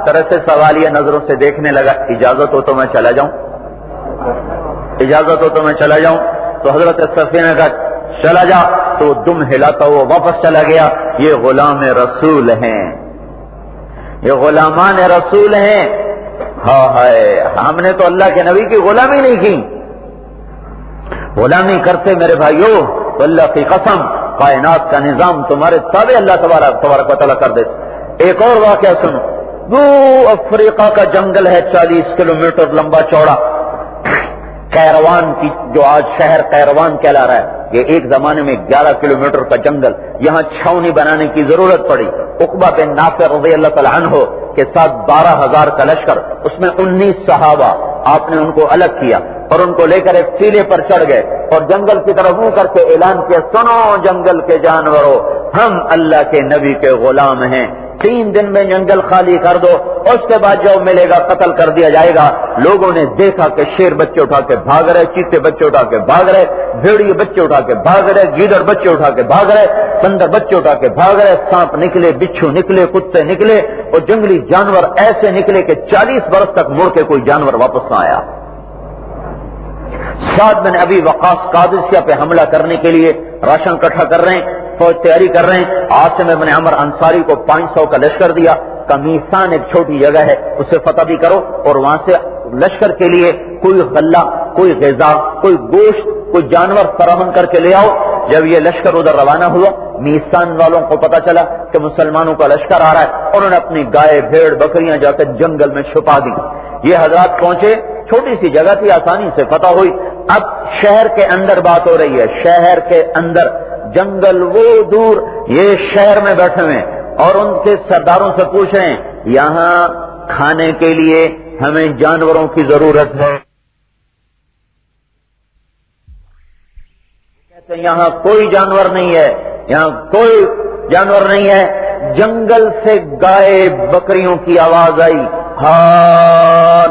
طرح سے سوالیہ نظروں سے دیکھنے لگا، اجازت ہو تو میں چلا جاؤں، اجازت ہو تو میں چلا جاؤں؟ تو حضرت صفیہ نے کہا چلا جا، تو دم ہلاتا ہوا واپس چلا گیا۔ یہ غلام رسول ہیں، یہ غلامان رسول ہیں۔ ہاں ہے، ہم نے تو اللہ کے نبی کی غلامی نہیں کی، غلامی کرتے میرے بھائیو تو اللہ کی قسم کائنات کا نظام تمہارے تابع اللہ تبارک و تعالیٰ کر دیتے۔ ایک اور واقعہ سنو، وہ افریقہ کا جنگل ہے 40 کلومیٹر لمبا چوڑا، قیروان کی جو آج شہر قیروان کہلا رہا ہے، یہ ایک زمانے میں 11 کلومیٹر کا جنگل، یہاں چھاونی بنانے کی ضرورت پڑی۔ عقبہ بن نافع رضی اللہ تعالیٰ عنہ کے ساتھ 12,000 کا لشکر، اس میں 19 صحابہ، آپ نے ان کو الگ کیا اور ان کو لے کر ایک ٹیلے پر چڑھ گئے اور جنگل کی طرف منہ کر کے اعلان کیا، سنو جنگل کے جانوروں، ہم اللہ کے نبی کے غلام ہیں، 3 دن میں جنگل خالی کر دو، اس کے بعد جو ملے گا قتل کر دیا جائے گا۔ لوگوں نے دیکھا کہ شیر بچے اٹھا کے بھاگ رہے، چیتے بچے اٹھا کے بھاگ رہے، بھیڑیے بچے اٹھا کے بھاگ رہے، گیدڑ بچے اٹھا کے بھاگ رہے، بندر بچے اٹھا کے بھاگ رہے، سانپ نکلے، بچھو نکلے، کتے نکلے اور جنگلی جانور ایسے نکلے کہ 40 برس تک مڑ کے کوئی جانور واپس نہ آیا۔ سعد بن ابی وقاص قادسیہ پہ حملہ کرنے کے لیے راشن اکٹھا کر رہے ہیں، فوج تیاری کر رہے ہیں۔ عاصم بن عمر انصاری کو 500 کا لشکر دیا، کمیسان ایک چھوٹی جگہ ہے اسے فتح بھی کرو اور وہاں سے لشکر کے لیے کوئی غلہ، کوئی غذا، کوئی گوشت، کوئی جانور فراہم کر کے لے آؤ۔ جب یہ لشکر ادھر روانہ ہوا، میسان والوں کو پتا چلا کہ مسلمانوں کا لشکر آ رہا ہے، انہوں نے اپنی گائے بھیڑ بکریاں جا کے جنگل میں چھپا دی۔ یہ حضرات پہنچے، چھوٹی سی جگہ تھی، آسانی سے فتح ہوئی۔ اب شہر کے اندر بات ہو رہی ہے، شہر کے اندر، جنگل وہ دور، یہ شہر میں بیٹھے ہوئے اور ان کے سرداروں سے پوچھ رہے ہیں یہاں کھانے کے لیے ہمیں جانوروں کی ضرورت ہے، کہتے ہیں یہاں کوئی جانور نہیں ہے، یہاں کوئی جانور نہیں ہے۔ جنگل سے گائے بکریوں کی آواز آئی، ہاں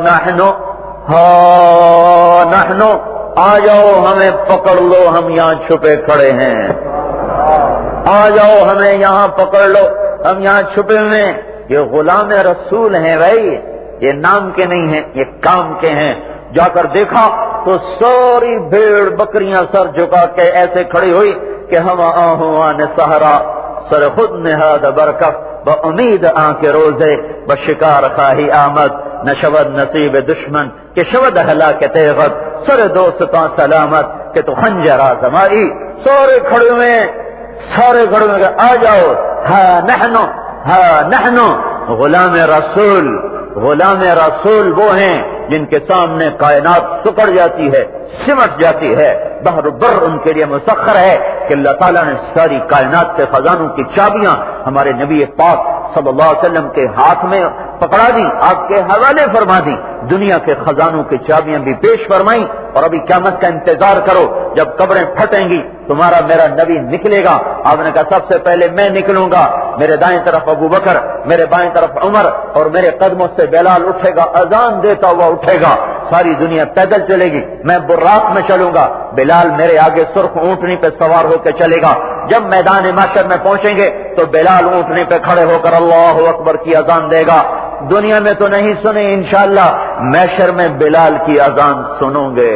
نحنو، آ جاؤ ہمیں پکڑ لو، ہم یہاں چھپے کھڑے ہیں، آ جاؤ ہمیں یہاں پکڑ لو، ہم یہاں چھپے ہوئے ہیں۔ یہ غلام رسول ہیں بھائی، یہ نام کے نہیں ہیں، یہ کام کے ہیں۔ جا کر دیکھا تو ساری بھیڑ بکریاں سر جھکا کے ایسے کھڑی ہوئی کہ ہم آہوان سہرا سر خود نہاد برکف بامید آنکھ روزے بشکار خواہی آمد نشود نصیب دشمن کہ شود ہلاک تیغت سر دوستاں سلامت کہ تو خنجر آزمائی۔ سارے کھڑے ہوئے، سارے کھڑے ہوئے، آ جاؤ، ہاں نحنو۔ غلام رسول، غلام رسول وہ ہیں جن کے سامنے کائنات سکڑ جاتی ہے، سمٹ جاتی ہے، بحر بر ان کے لیے مسخر ہے کہ اللہ تعالیٰ نے ساری کائنات کے خزانوں کی چابیاں ہمارے نبی پاک صلی اللہ علیہ وسلم کے ہاتھ میں پکڑا دی، آپ کے حوالے فرما دی، دنیا کے خزانوں کی چابیاں بھی پیش فرمائیں۔ اور ابھی قیامت کا انتظار کرو، جب قبریں پھٹیں گی تمہارا میرا نبی نکلے گا۔ آپ نے کہا سب سے پہلے میں نکلوں گا، میرے دائیں طرف ابو بکر، میرے بائیں طرف عمر، اور میرے قدموں سے بلال اٹھے گا، اذان دیتا ہوا اٹھے گا۔ ساری دنیا پیدل چلے گی، میں براق میں چلوں گا، بلال میرے آگے سرخ اونٹنی پہ سوار ہو کے چلے گا۔ جب میدان محشر میں پہنچیں گے تو بلال اونٹنی پہ کھڑے ہو کر اللہ اکبر کی اذان دے گا۔ دنیا میں تو نہیں سنی، انشاءاللہ محشر میں بلال کی اذان سنوں گے۔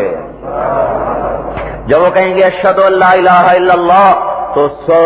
جب وہ کہیں گے اشہدو ان لا الہ الا اللہ تو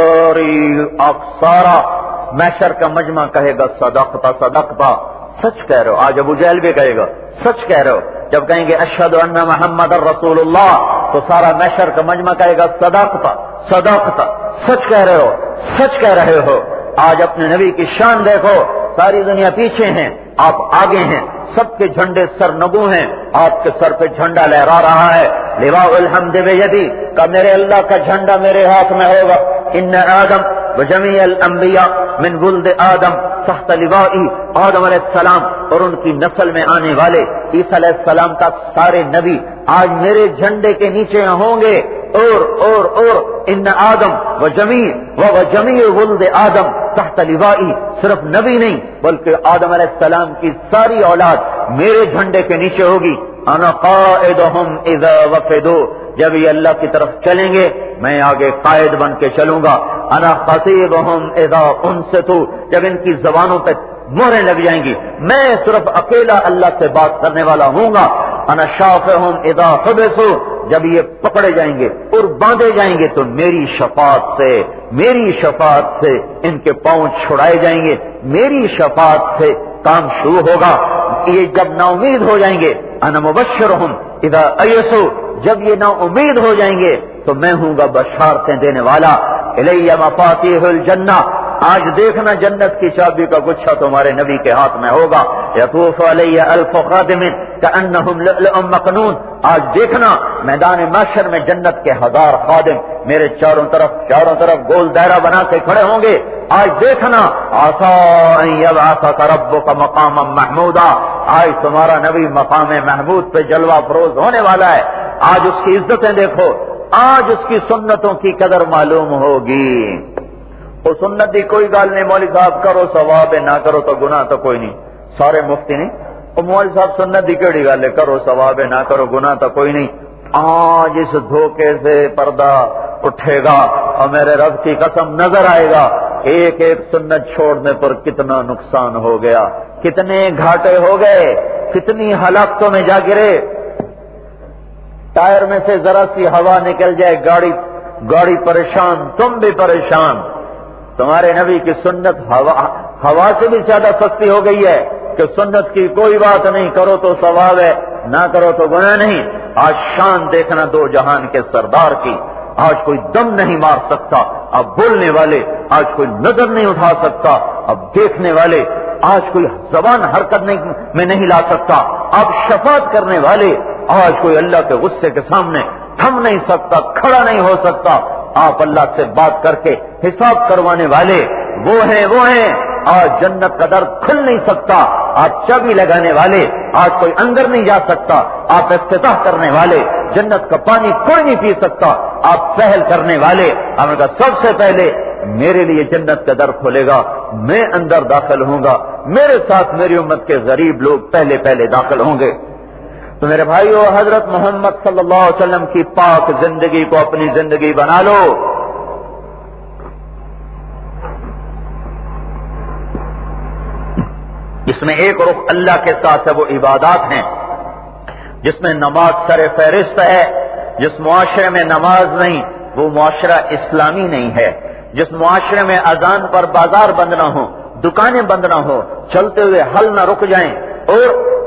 سارا محشر کا مجمع کہے گا صدقتا صدقتا، سچ کہہ رہے ہو۔ آج ابو جہل بھی کہے گا سچ کہہ رہے ہو۔ جب کہیں گے اشہدو ان محمد رسول اللہ تو سارا محشر کا مجمع کہے گا صدقتا صدقتا، سچ کہہ رہے ہو، سچ کہہ رہے ہو۔ آج اپنے نبی کی شان دیکھو، ساری دنیا پیچھے ہیں، آپ آگے ہیں، سب کے جھنڈے سر نگو ہیں، آپ کے سر پہ جھنڈا لہرا رہا ہے۔ لواء الحمد بیدی کا میرے اللہ کا جھنڈا میرے ہاتھ میں ہوگا۔ ان آدم وجمیع الانبیاء من ولد آدم تحت لوائی، آدم علیہ السلام اور ان کی نسل میں آنے والے عیسیٰ علیہ السلام تک سارے نبی آج میرے جھنڈے کے نیچے ہوں گے۔ اور ان آدم وجمیع ولد آدم تحت لوائی، صرف نبی نہیں بلکہ آدم علیہ السلام کی ساری اولاد میرے جھنڈے کے نیچے ہوگی۔ انا قائدہم اذا وفدوا، جب یہ اللہ کی طرف چلیں گے میں آگے قائد بن کے چلوں گا۔ انا خطیبہم اذا انصتوا، جب ان کی زبانوں پہ مہریں لگ جائیں گی. میں صرف اکیلا اللہ سے بات کرنے والا ہوں گا. انا شافعہم اذا حبسوا، جب یہ پکڑے جائیں گے اور باندھے جائیں گے تو میری شفاعت سے ان کے پاؤں چھڑائے جائیں گے. میری شفاعت سے کام شروع ہوگا. یہ جب نا امید ہو جائیں گے، انا مبشرہم اذا ایسوا، جب یہ نا امید ہو جائیں گے تو میں ہوں گا بشارتیں دینے والا. الی مفاتیح الجنہ، آج دیکھنا جنت کی چابی کا گچھا تمہارے نبی کے ہاتھ میں ہوگا. یطوف علی الف خادم کأنہم لؤلؤ مکنون، آج دیکھنا میدان محشر میں جنت کے 1000 خادم میرے چاروں طرف گول دائرہ بنا کے کھڑے ہوں گے. آج دیکھنا عسیٰ ان یبعثک ربک مقاما محمودا، آج تمہارا نبی مقام محمود پہ جلوہ فروز ہونے والا ہے. آج اس کی عزتیں دیکھو، آج اس کی سنتوں کی قدر معلوم ہوگی. وہ سنت دی کوئی گال نہیں، مولوی صاحب کرو ثواب ہے، نہ کرو تو گناہ تو کوئی نہیں. سارے مفتی نہیں، وہ مولوی صاحب سنت دی کیڑی گال ہے، کرو ثواب ہے، نہ کرو گناہ تو کوئی نہیں. آج اس دھوکے سے پردہ اٹھے گا اور میرے رب کی قسم نظر آئے گا ایک سنت چھوڑنے پر کتنا نقصان ہو گیا، کتنے گھاٹے ہو گئے، کتنی ہلاکتوں میں جا گرے. ٹائر میں سے ذرا سی ہوا نکل جائے، گاڑی پریشان، تم بھی پریشان. تمہارے نبی کی سنت ہوا سے بھی زیادہ سستی ہو گئی ہے کہ سنت کی کوئی بات نہیں، کرو تو ثواب ہے، نہ کرو تو گناہ نہیں. آج شان دیکھنا دو جہان کے سردار کی. آج کوئی دم نہیں مار سکتا، اب بولنے والے. آج کوئی نظر نہیں اٹھا سکتا، اب دیکھنے والے. آج کوئی زبان حرکت میں نہیں لا سکتا، اب شفاعت کرنے والے. آج کوئی اللہ کے غصے کے سامنے تھم نہیں سکتا، کھڑا نہیں ہو سکتا. آپ اللہ سے بات کر کے حساب کروانے والے وہ ہیں. آج جنت کا در کھل نہیں سکتا، آپ چابی لگانے والے. آج کوئی اندر نہیں جا سکتا، آپ افتتاح کرنے والے. جنت کا پانی کوئی نہیں پی سکتا، آپ پہل کرنے والے. ہم نے کہا سب سے پہلے میرے لیے جنت کا در کھولے گا، میں اندر داخل ہوں گا، میرے ساتھ میری امت کے غریب لوگ پہلے داخل ہوں گے. تو میرے بھائیو، حضرت محمد صلی اللہ علیہ وسلم کی پاک زندگی کو اپنی زندگی بنا لو. جس میں ایک رخ اللہ کے ساتھ ہے وہ عبادات ہیں، جس میں نماز سر فہرست ہے. جس معاشرے میں نماز نہیں وہ معاشرہ اسلامی نہیں ہے. جس معاشرے میں اذان پر بازار بند نہ ہو، دکانیں بند نہ ہو، چلتے ہوئے حل نہ رک جائیں اور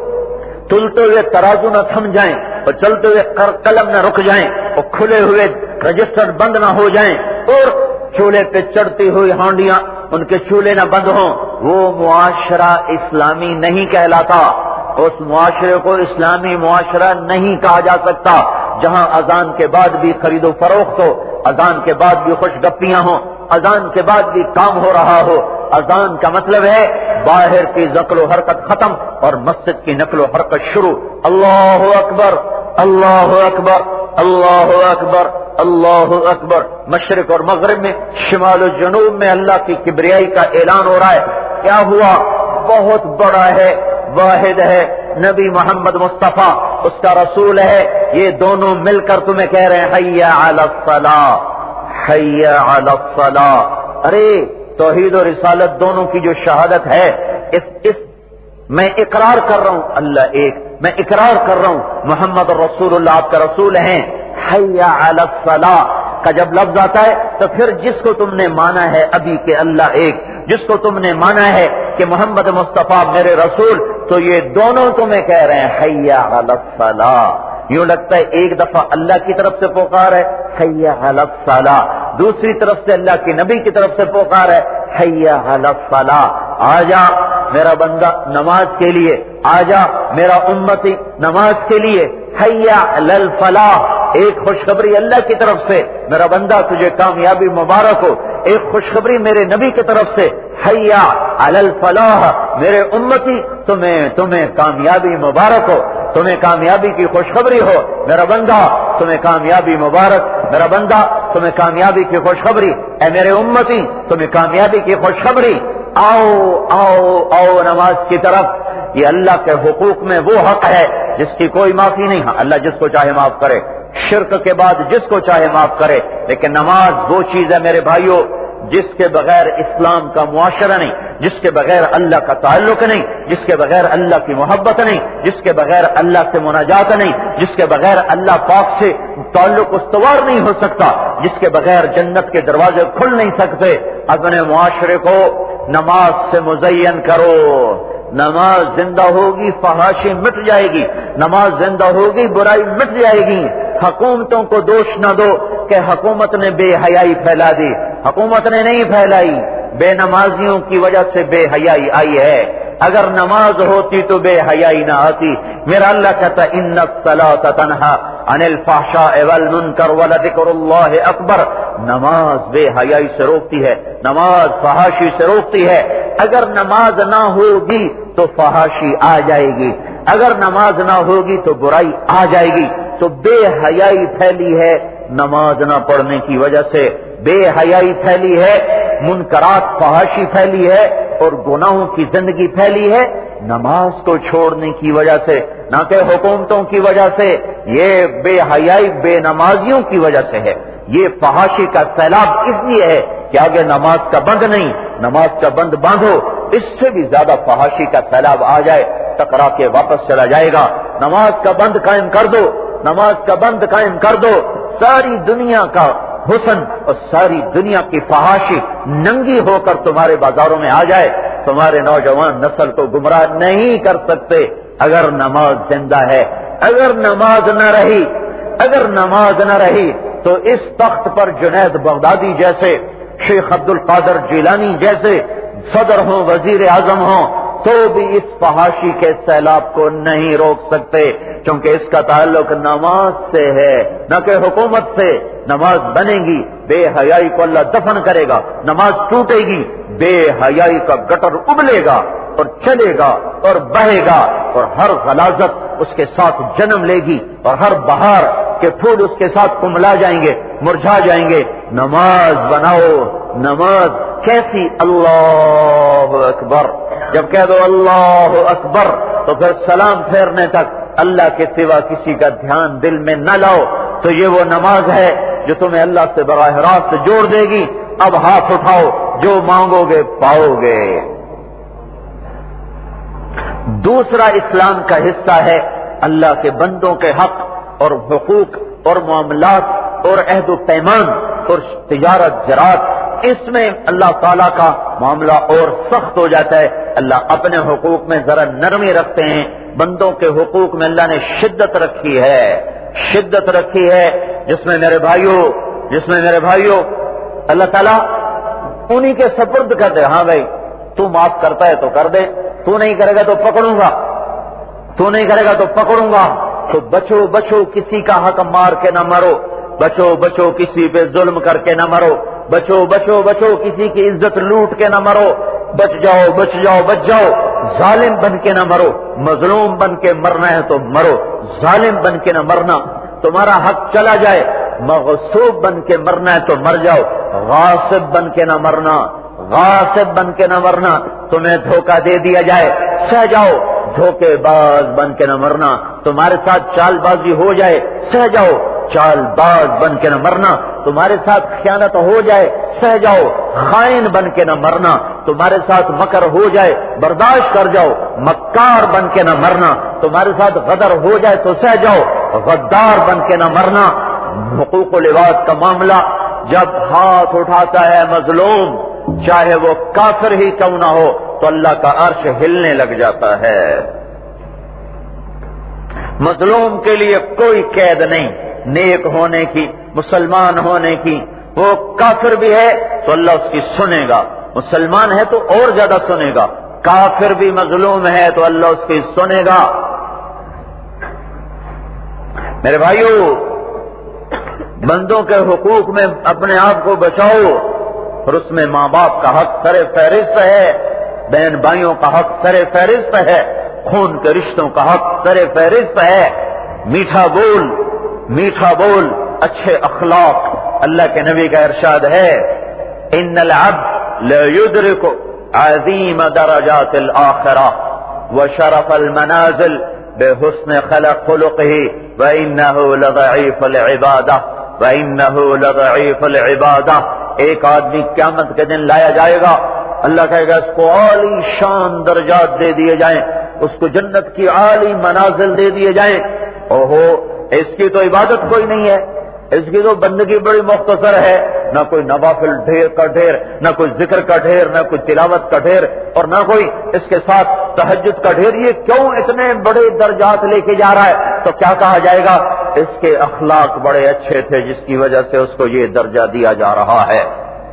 تلتے ہوئے ترازو نہ تھم جائیں اور چلتے ہوئے قلم نہ رک جائیں اور کھلے ہوئے رجسٹر بند نہ ہو جائیں اور چولہے پہ چڑھتی ہوئی ہانڈیاں ان کے چولہے نہ بند ہوں، وہ معاشرہ اسلامی نہیں کہلاتا. اس معاشرے کو اسلامی معاشرہ نہیں کہا جا سکتا جہاں اذان کے بعد بھی خرید و فروخت ہو، اذان کے بعد بھی خوش گپیاں ہوں، اذان کے بعد بھی کام ہو رہا ہو. اذان کا مطلب ہے باہر کی نقل و حرکت ختم اور مسجد کی نقل و حرکت شروع. اللہ اکبر، اللہ اکبر، اللہ اکبر، اللہ اکبر. مشرق اور مغرب میں، شمال و جنوب میں اللہ کی کبریائی کا اعلان ہو رہا ہے. کیا ہوا؟ بہت بڑا ہے، واحد ہے، نبی محمد مصطفیٰ اس کا رسول ہے. یہ دونوں مل کر تمہیں کہہ رہے ہیں حی علی الصلاۃ، حی علی الصلاۃ. ارے توحید و رسالت دونوں کی جو شہادت ہے، اس میں اقرار کر رہا ہوں اللہ ایک، میں اقرار کر رہا ہوں محمد رسول اللہ آپ کا رسول ہیں. حی علی الصلاۃ کا جب لفظ آتا ہے تو پھر جس کو تم نے مانا ہے ابھی کہ اللہ ایک، جس کو تم نے مانا ہے کہ محمد مصطفیٰ میرے رسول، تو یہ دونوں تمہیں کہہ رہے ہیں حی علی الصلاۃ. یوں لگتا ہے ایک دفعہ اللہ کی طرف سے پکار ہے حی علی الصلاۃ، دوسری طرف سے اللہ کے نبی کی طرف سے پکار ہے حی علی الصلاۃ. آجا میرا بندہ نماز کے لیے، آجا میرا امتی نماز کے لیے. حی علی الفلاح، ایک خوشخبری اللہ کی طرف سے، میرا بندہ تجھے کامیابی مبارک ہو. ایک خوشخبری میرے نبی کی طرف سے، حی علی الفلاح، میرے امتی تمہیں کامیابی مبارک ہو، تمہیں کامیابی کی خوشخبری ہو. میرا بندہ تمہیں کامیابی مبارک، میرا بندہ تمہیں کامیابی کی خوشخبری. اے میرے امتی تمہیں کامیابی کی خوشخبری. آؤ آؤ آؤ نماز کی طرف. یہ اللہ کے حقوق میں وہ حق ہے جس کی کوئی معافی نہیں. ہاں اللہ جس کو چاہے معاف کرے، شرک کے بعد جس کو چاہے معاف کرے، لیکن نماز وہ چیز ہے میرے بھائیوں جس کے بغیر اسلام کا معاشرہ نہیں. جس کے بغیر اللہ کا تعلق نہیں، جس کے بغیر اللہ کی محبت نہیں، جس کے بغیر اللہ سے مناجات نہیں، جس کے بغیر اللہ پاک سے تعلق استوار نہیں ہو سکتا، جس کے بغیر جنت کے دروازے کھل نہیں سکتے۔ اپنے معاشرے کو نماز سے مزین کرو۔ نماز زندہ ہوگی فحاشی مٹ جائے گی، نماز زندہ ہوگی برائی مٹ جائے گی۔ حکومتوں کو دوش نہ دو کہ حکومت نے بے حیائی پھیلا دی، حکومت نے نہیں پھیلائی، بے نمازیوں کی وجہ سے بے حیائی آئی ہے۔ اگر نماز ہوتی تو بے حیائی نہ آتی۔ میرا اللہ کہتا ان الصلاۃ تنہی عن الفحشاء والمنکر ولذکر اللہ اکبر۔ نماز بے حیائی سے روکتی ہے، نماز فحاشی سے روکتی ہے۔ اگر نماز نہ ہوگی تو فحاشی آ جائے گی، اگر نماز نہ ہوگی تو برائی آ جائے گی۔ تو بے حیائی پھیلی ہے نماز نہ پڑھنے کی وجہ سے، بے حیائی پھیلی ہے، منکرات فحاشی پھیلی ہے اور گناہوں کی زندگی پھیلی ہے نماز کو چھوڑنے کی وجہ سے، نہ کہ حکومتوں کی وجہ سے۔ یہ بے حیائی بے نمازیوں کی وجہ سے ہے۔ یہ فحاشی کا سیلاب اس لیے ہے کہ آگے نماز کا بند نہیں، نماز کا بند باندھو، اس سے بھی زیادہ فحاشی کا سیلاب آ جائے ٹکرا کے واپس چلا جائے گا۔ نماز کا بند قائم کر دو، نماز کا بند قائم کر دو، ساری دنیا کا حسن اور ساری دنیا کی فحاشی ننگی ہو کر تمہارے بازاروں میں آ جائے، تمہارے نوجوان نسل کو گمراہ نہیں کر سکتے اگر نماز زندہ ہے۔ اگر نماز نہ رہی، اگر نماز نہ رہی تو اس تخت پر جنید بغدادی جیسے، شیخ عبد القادر جیلانی جیسے صدر ہوں، وزیر اعظم ہوں، تو بھی اس فحاشی کے سیلاب کو نہیں روک سکتے، کیونکہ اس کا تعلق نماز سے ہے نہ کہ حکومت سے۔ نماز بنے گی، بے حیائی کو اللہ دفن کرے گا، نماز ٹوٹے گی، بے حیائی کا گٹر ابلے گا اور چلے گا اور بہے گا، اور ہر غلاظت اس کے ساتھ جنم لے گی، اور ہر بہار کے پھول اس کے ساتھ کملا جائیں گے، مرجھا جائیں گے۔ نماز بناؤ، نماز کیسی؟ اللہ اکبر، جب کہہ دو اللہ اکبر تو پھر سلام پھیرنے تک اللہ کے سوا کسی کا دھیان دل میں نہ لاؤ، تو یہ وہ نماز ہے جو تمہیں اللہ سے براہ راست جوڑ دے گی۔ اب ہاتھ اٹھاؤ، جو مانگو گے پاؤ گے۔ دوسرا اسلام کا حصہ ہے اللہ کے بندوں کے حق اور حقوق اور معاملات اور عہد و پیمان اور تجارت زراعت۔ اس میں اللہ تعالیٰ کا معاملہ اور سخت ہو جاتا ہے۔ اللہ اپنے حقوق میں ذرا نرمی رکھتے ہیں، بندوں کے حقوق میں اللہ نے شدت رکھی ہے، شدت رکھی ہے، جس میں میرے بھائیوں اللہ تعالیٰ انہی کے سپرد کر دے۔ ہاں بھائی، تو معاف کرتا ہے تو کر دے، تو نہیں کرے گا تو پکڑوں گا، تو نہیں کرے گا تو پکڑوں گا۔ تو بچو بچو، کسی کا حق مار کے نہ مرو، بچو بچو کسی پہ ظلم کر کے نہ مرو، بچو بچو بچو کسی کی عزت لوٹ کے نہ مرو، بچ جاؤ بچ جاؤ بچ جاؤ۔ ظالم بن کے نہ مرو، مظلوم بن کے مرنا ہے تو مرو، ظالم بن کے نہ مرنا۔ تمہارا حق چلا جائے، مغصوب بن کے مرنا ہے تو مر جاؤ، غاصب بن کے نہ مرنا، غاصب بن کے نہ مرنا۔ تمہیں دھوکہ دے دیا جائے، سہ جاؤ، دھوکے باز بن کے نہ مرنا۔ تمہارے ساتھ چال بازی ہو جائے، سہ جاؤ، چال باز بن کے نہ مرنا۔ تمہارے ساتھ خیانت ہو جائے، سہ جاؤ، خائن بن کے نہ مرنا۔ تمہارے ساتھ مکر ہو جائے، برداشت کر جاؤ، مکار بن کے نہ مرنا۔ تمہارے ساتھ غدر ہو جائے تو سہ جاؤ، غدار بن کے نہ مرنا۔ حقوق و لباس کا معاملہ جب ہاتھ اٹھاتا ہے مظلوم، چاہے وہ کافر ہی کیوں نہ ہو، تو اللہ کا عرش ہلنے لگ جاتا ہے۔ مظلوم کے لیے کوئی قید نہیں نیک ہونے کی، مسلمان ہونے کی۔ وہ کافر بھی ہے تو اللہ اس کی سنے گا، مسلمان ہے تو اور زیادہ سنے گا، کافر بھی مظلوم ہے تو اللہ اس کی سنے گا۔ میرے بھائیو، بندوں کے حقوق میں اپنے آپ کو بچاؤ، اور اس میں ماں باپ کا حق سر فہرست ہے، بہن بھائیوں کا حق سر فہرست ہے، خون کے رشتوں کا حق سر فہرست ہے۔ میٹھا بول، میٹھا بول، اچھے اخلاق۔ اللہ کے نبی کا ارشاد ہے، ان العبد لا يدرك عظیم درجات الآخرہ وشرف المنازل بحسن خلقه وإنه لضعیف العبادہ وإنه لضعیف العبادہ۔ ایک آدمی قیامت کے دن لایا جائے گا، اللہ کہے گا اس کو عالی شان درجات دے دیے جائیں، اس کو جنت کی عالی منازل دے دیے جائیں۔ اوہو، اس کی تو عبادت کوئی نہیں ہے، اس کی تو بندگی بڑی مختصر ہے، نہ کوئی نوافل ڈھیر کا ڈھیر، نہ کوئی ذکر کا ڈھیر، نہ کوئی تلاوت کا ڈھیر، اور نہ کوئی اس کے ساتھ تہجد کا ڈھیر۔ یہ کیوں اتنے بڑے درجات لے کے جا رہا ہے؟ تو کیا کہا جائے گا؟ اس کے اخلاق بڑے اچھے تھے جس کی وجہ سے اس کو یہ درجہ دیا جا رہا ہے۔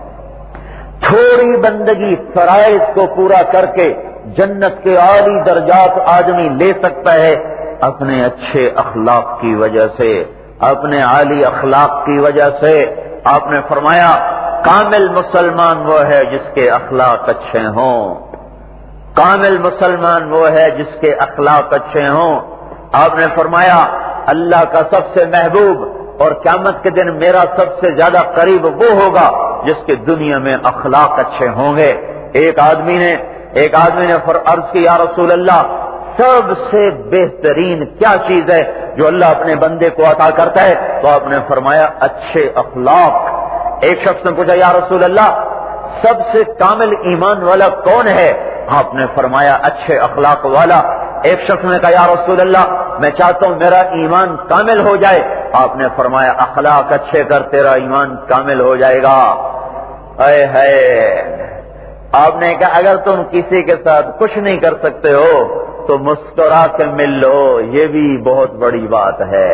تھوڑی بندگی فرائض کو پورا کر کے جنت کے عالی درجات آدمی لے سکتا ہے اپنے اچھے اخلاق کی وجہ سے، اپنے عالی اخلاق کی وجہ سے۔ آپ نے فرمایا کامل مسلمان وہ ہے جس کے اخلاق اچھے ہوں، کامل مسلمان وہ ہے جس کے اخلاق اچھے ہوں۔ آپ نے فرمایا اللہ کا سب سے محبوب اور قیامت کے دن میرا سب سے زیادہ قریب وہ ہوگا جس کے دنیا میں اخلاق اچھے ہوں گے۔ ایک آدمی نے عرض کی یا رسول اللہ سب سے بہترین کیا چیز ہے جو اللہ اپنے بندے کو عطا کرتا ہے؟ تو آپ نے فرمایا اچھے اخلاق۔ ایک شخص نے پوچھا یا رسول اللہ سب سے کامل ایمان والا کون ہے؟ آپ نے فرمایا اچھے اخلاق والا۔ ایک شخص نے کہا یا رسول اللہ میں چاہتا ہوں میرا ایمان کامل ہو جائے۔ آپ نے فرمایا اخلاق اچھے کر تیرا ایمان کامل ہو جائے گا۔ اے ہے آپ نے کہا اگر تم کسی کے ساتھ کچھ نہیں کر سکتے ہو تو مسکرا کے مل لو، یہ بھی بہت بڑی بات ہے۔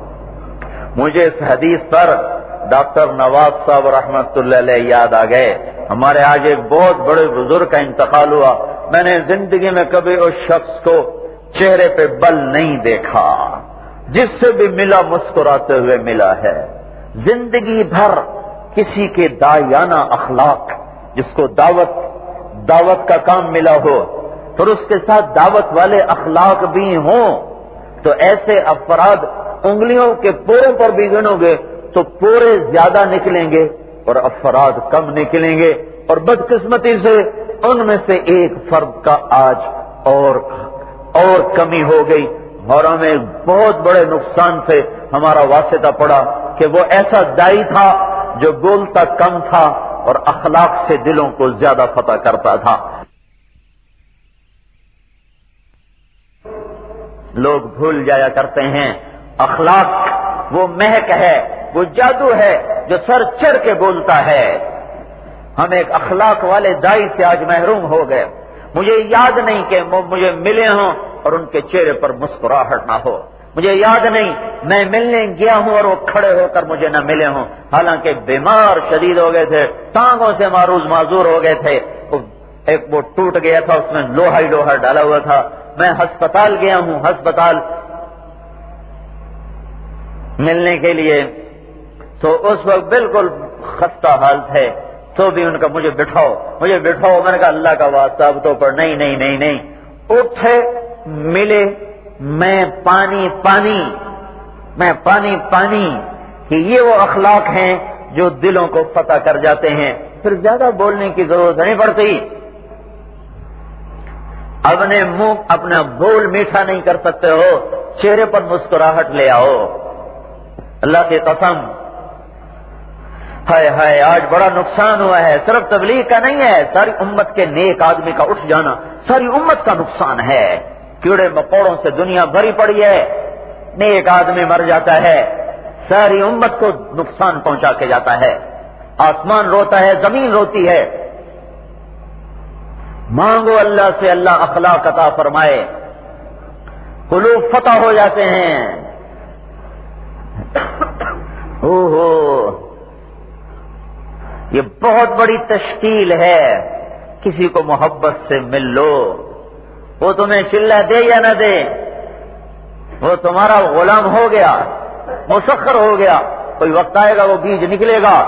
مجھے اس حدیث پر ڈاکٹر نواز صاحب رحمت اللہ علیہ یاد آ گئے۔ ہمارے آج ایک بہت بڑے بزرگ کا انتقال ہوا، میں نے زندگی میں کبھی اس شخص کو چہرے پہ بل نہیں دیکھا، جس سے بھی ملا مسکراتے ہوئے ملا ہے۔ زندگی بھر کسی کے داعیانہ اخلاق، جس کو دعوت کا کام ملا ہو پھر اس کے ساتھ دعوت والے اخلاق بھی ہوں، تو ایسے افراد انگلیوں کے پوروں پر بھی گنو گے تو پورے زیادہ نکلیں گے اور افراد کم نکلیں گے۔ اور بدقسمتی سے ان میں سے ایک فرد کا آج اور کمی ہو گئی، اور ہمیں بہت بڑے نقصان سے ہمارا واسطہ پڑا کہ وہ ایسا دائی تھا جو بولتا کم تھا اور اخلاق سے دلوں کو زیادہ فتح کرتا تھا۔ لوگ بھول جایا کرتے ہیں اخلاق وہ مہک ہے، وہ جادو ہے جو سر چڑھ کے بولتا ہے۔ ہم ایک اخلاق والے دائی سے آج محروم ہو گئے۔ مجھے یاد نہیں کہ مجھے ملے ہوں اور ان کے چہرے پر مسکراہٹ نہ ہو، مجھے یاد نہیں میں ملنے گیا ہوں اور وہ کھڑے ہو کر مجھے نہ ملے ہوں، حالانکہ بیمار شدید ہو گئے تھے، ٹانگوں سے معذور ہو گئے تھے، ایک وہ ٹوٹ گیا تھا، اس میں لوہا ہی لوہا ڈالا ہوا تھا۔ میں ہسپتال گیا ہوں، ہسپتال ملنے کے لیے، تو اس وقت بالکل خستہ حال تھے، تو بھی ان کا مجھے بٹھاؤ میں نے کہا اللہ کا واسطہ اب تو پر نہیں اٹھے ملے، میں پانی کہ یہ وہ اخلاق ہیں جو دلوں کو فتح کر جاتے ہیں، پھر زیادہ بولنے کی ضرورت نہیں پڑتی۔ اپنے منہ اپنا بول میٹھا نہیں کر سکتے ہو، چہرے پر مسکراہٹ لے آؤ۔ اللہ کی قسم ہائے آج بڑا نقصان ہوا ہے، صرف تبلیغ کا نہیں ہے، ساری امت کے نیک آدمی کا اٹھ جانا ساری امت کا نقصان ہے۔ کیڑے مکوڑوں سے دنیا بھری پڑی ہے، نیک آدمی مر جاتا ہے ساری امت کو نقصان پہنچا کے جاتا ہے۔ آسمان روتا ہے، زمین روتی ہے۔ مانگو اللہ سے، اللہ اخلاق عطا فرمائے، قلوب فتح ہو جاتے ہیں۔ یہ بہت بڑی تشکیل ہے، کسی کو محبت سے مل لو، وہ تمہیں چلہ دے یا نہ دے، وہ تمہارا غلام ہو گیا، مسخر ہو گیا، کوئی وقت آئے گا وہ بیج نکلے گا۔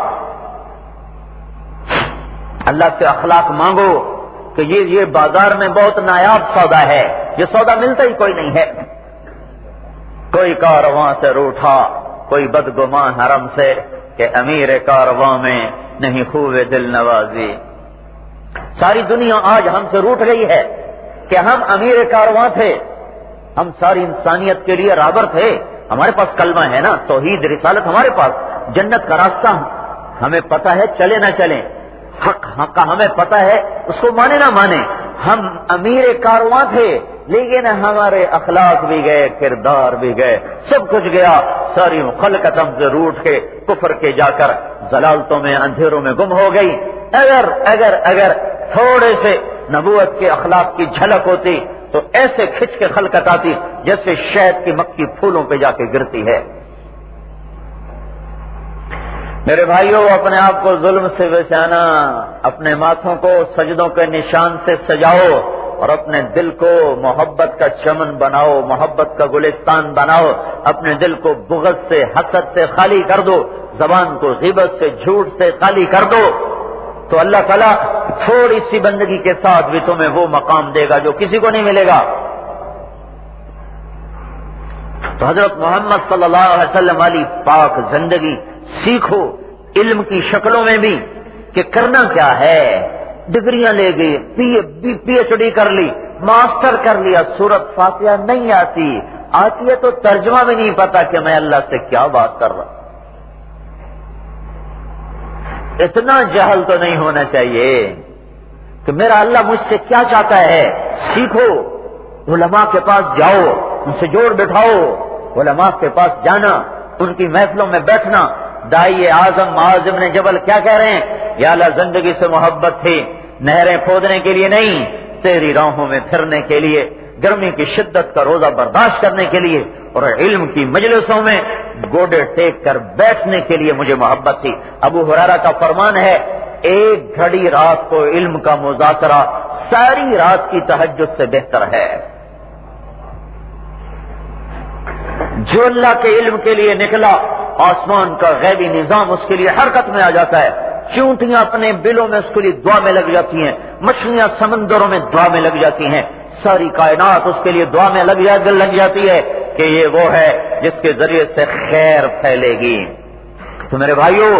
اللہ سے اخلاق مانگو کہ یہ بازار میں بہت نایاب سودا ہے، یہ سودا ملتا ہی کوئی نہیں ہے۔ کوئی کارواں سے روٹھا، کوئی بدگمان حرم سے کہ امیر کارواں میں نہیں خوب دل نوازی۔ ساری دنیا آج ہم سے روٹھ گئی ہے کہ ہم امیر کارواں تھے، ہم ساری انسانیت کے لیے رابر تھے، ہمارے پاس کلمہ ہے نا، توحید رسالت ہمارے پاس، جنت کا راستہ ہمیں پتہ ہے، چلے نہ چلیں حق کا ہمیں پتہ ہے، اس کو مانے نہ مانے، ہم امیر کارواں تھے لیکن ہمارے اخلاق بھی گئے، کردار بھی گئے، سب کچھ گیا، ساری خلقت ہم سے روٹ کے کفر کے جا کر ضلالتوں میں، اندھیروں میں گم ہو گئی۔ اگر تھوڑے سے نبوت کے اخلاق کی جھلک ہوتی تو ایسے کھچ کے خلقت آتی جیسے شہد کی مکھی پھولوں پہ جا کے گرتی ہے۔ میرے بھائیوں، اپنے آپ کو ظلم سے بچانا، اپنے ماتھوں کو سجدوں کے نشان سے سجاؤ اور اپنے دل کو محبت کا چمن بناؤ، محبت کا گلستان بناؤ، اپنے دل کو بغض سے، حسد سے خالی کر دو، زبان کو غیبت سے، جھوٹ سے خالی کر دو، تو اللہ تعالیٰ تھوڑی سی بندگی کے ساتھ بھی تمہیں وہ مقام دے گا جو کسی کو نہیں ملے گا۔ تو حضرت محمد صلی اللہ علیہ وسلم والی پاک زندگی سیکھو، علم کی شکلوں میں بھی، کہ کرنا کیا ہے۔ ڈگریاں لے گئی، پی ایچ ڈی کر لی، ماسٹر کر لیا، سورت فاتحہ نہیں آتی ہے تو ترجمہ بھی نہیں پتا کہ میں اللہ سے کیا بات کر رہا۔ اتنا جہل تو نہیں ہونا چاہیے کہ میرا اللہ مجھ سے کیا چاہتا ہے۔ سیکھو، علماء کے پاس جاؤ، ان سے جوڑ بٹھاؤ، علماء کے پاس جانا، ان کی محفلوں میں بیٹھنا۔ داعی اعظم معاذ بن جبل کیا کہہ رہے ہیں؟ یا اللہ، زندگی سے محبت تھی، نہریں کھودنے کے لیے نہیں، تیری راہوں میں پھرنے کے لیے، گرمی کی شدت کا روزہ برداشت کرنے کے لیے، اور علم کی مجلسوں میں گوڈے ٹیک کر بیٹھنے کے لیے مجھے محبت تھی۔ ابو ہریرہ کا فرمان ہے، ایک گھڑی رات کو علم کا مذاکرہ ساری رات کی تہجد سے بہتر ہے۔ جو اللہ کے علم کے لیے نکلا، آسمان کا غیبی نظام اس کے لیے حرکت میں آ جاتا ہے، چونٹیاں اپنے بلوں میں اس کے لیے دعا میں لگ جاتی ہیں، مچھلیاں سمندروں میں دعا میں لگ جاتی ہیں، ساری کائنات اس کے لیے دعا میں لگ جاتی ہے کہ یہ وہ ہے جس کے ذریعے سے خیر پھیلے گی۔ تو میرے بھائیوں،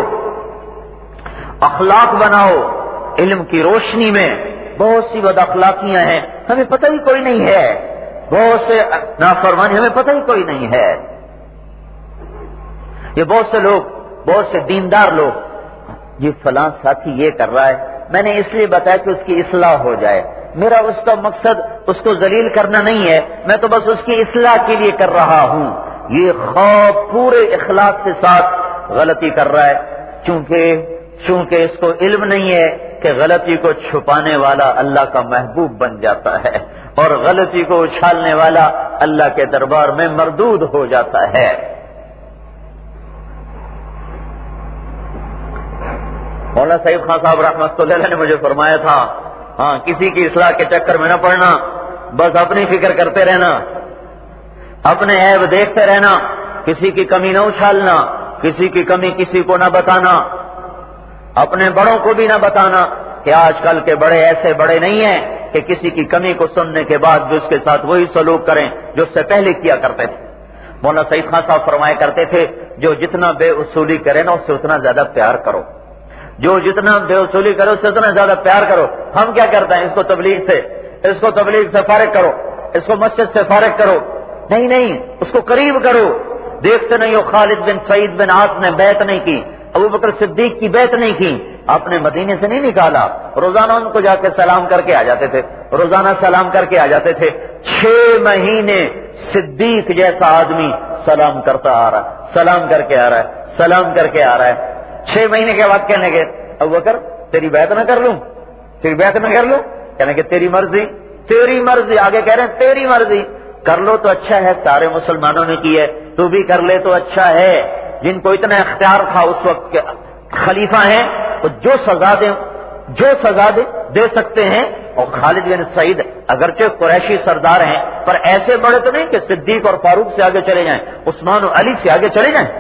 اخلاق بناؤ۔ علم کی روشنی میں بہت سی بد اخلاقیاں ہیں، ہمیں پتہ ہی کوئی نہیں ہے، بہت سے نافرمانی ہمیں پتہ ہی کوئی نہیں ہے۔ یہ بہت سے لوگ، بہت سے دیندار لوگ، یہ فلاں ساتھی یہ کر رہا ہے، میں نے اس لیے بتایا کہ اس کی اصلاح ہو جائے، میرا اس کا مقصد اس کو ذلیل کرنا نہیں ہے، میں تو بس اس کی اصلاح کے لیے کر رہا ہوں۔ یہ خواب پورے اخلاص کے ساتھ غلطی کر رہا ہے، چونکہ اس کو علم نہیں ہے کہ غلطی کو چھپانے والا اللہ کا محبوب بن جاتا ہے اور غلطی کو اچھالنے والا اللہ کے دربار میں مردود ہو جاتا ہے۔ مولانا سعید خان صاحب رحمۃ اللہ علیہ نے مجھے فرمایا تھا، ہاں، کسی کی اصلاح کے چکر میں نہ پڑنا، بس اپنی فکر کرتے رہنا، اپنے عیب دیکھتے رہنا، کسی کی کمی نہ اچھالنا، کسی کی کمی کسی کو نہ بتانا، اپنے بڑوں کو بھی نہ بتانا کہ آج کل کے بڑے ایسے بڑے نہیں ہیں کہ کسی کی کمی کو سننے کے بعد بھی اس کے ساتھ وہی سلوک کریں جو اس سے پہلے کیا کرتے تھے۔ مولانا سعید خان صاحب فرمایا کرتے تھے، جو جتنا بے اصولی کرے نا اس سے اتنا زیادہ پیار کرو، جو جتنا بے اصولی کرو اس سے اتنا زیادہ پیار کرو۔ ہم کیا کرتے ہیں؟ اس کو تبلیغ سے فارغ کرو، اس کو مسجد سے فارغ کرو، نہیں، اس کو قریب کرو۔ دیکھتے نہیں ہو خالد بن سعید بن عاص نے بیعت نہیں کی، ابو بکر صدیق کی بیعت نہیں کی، آپ نے مدینے سے نہیں نکالا، روزانہ ان کو جا کے سلام کر کے آ جاتے تھے، روزانہ سلام کر کے آ جاتے تھے۔ 6 مہینے صدیق جیسا آدمی سلام کرتا آ رہا ہے، سلام کر کے آ رہا ہے، سلام کر کے آ رہا ہے۔ 6 مہینے کے بعد کہنے کے، ابو بکر تیری بیعت نہ کر لوں، تیری بیعت نہ کر لوں، کہنے کہ تیری مرضی، آگے کہہ رہے ہیں تیری مرضی، کر لو تو اچھا ہے، سارے مسلمانوں نے کی ہے، تو بھی کر لے تو اچھا ہے۔ جن کو اتنا اختیار تھا اس وقت کے خلیفہ ہیں، تو جو سزا دے سکتے ہیں۔ اور خالد بن سعید اگرچہ قریشی سردار ہیں پر ایسے بڑے تو نہیں کہ صدیق اور فاروق سے آگے چلے جائیں، عثمان و علی سے آگے چلے جائیں۔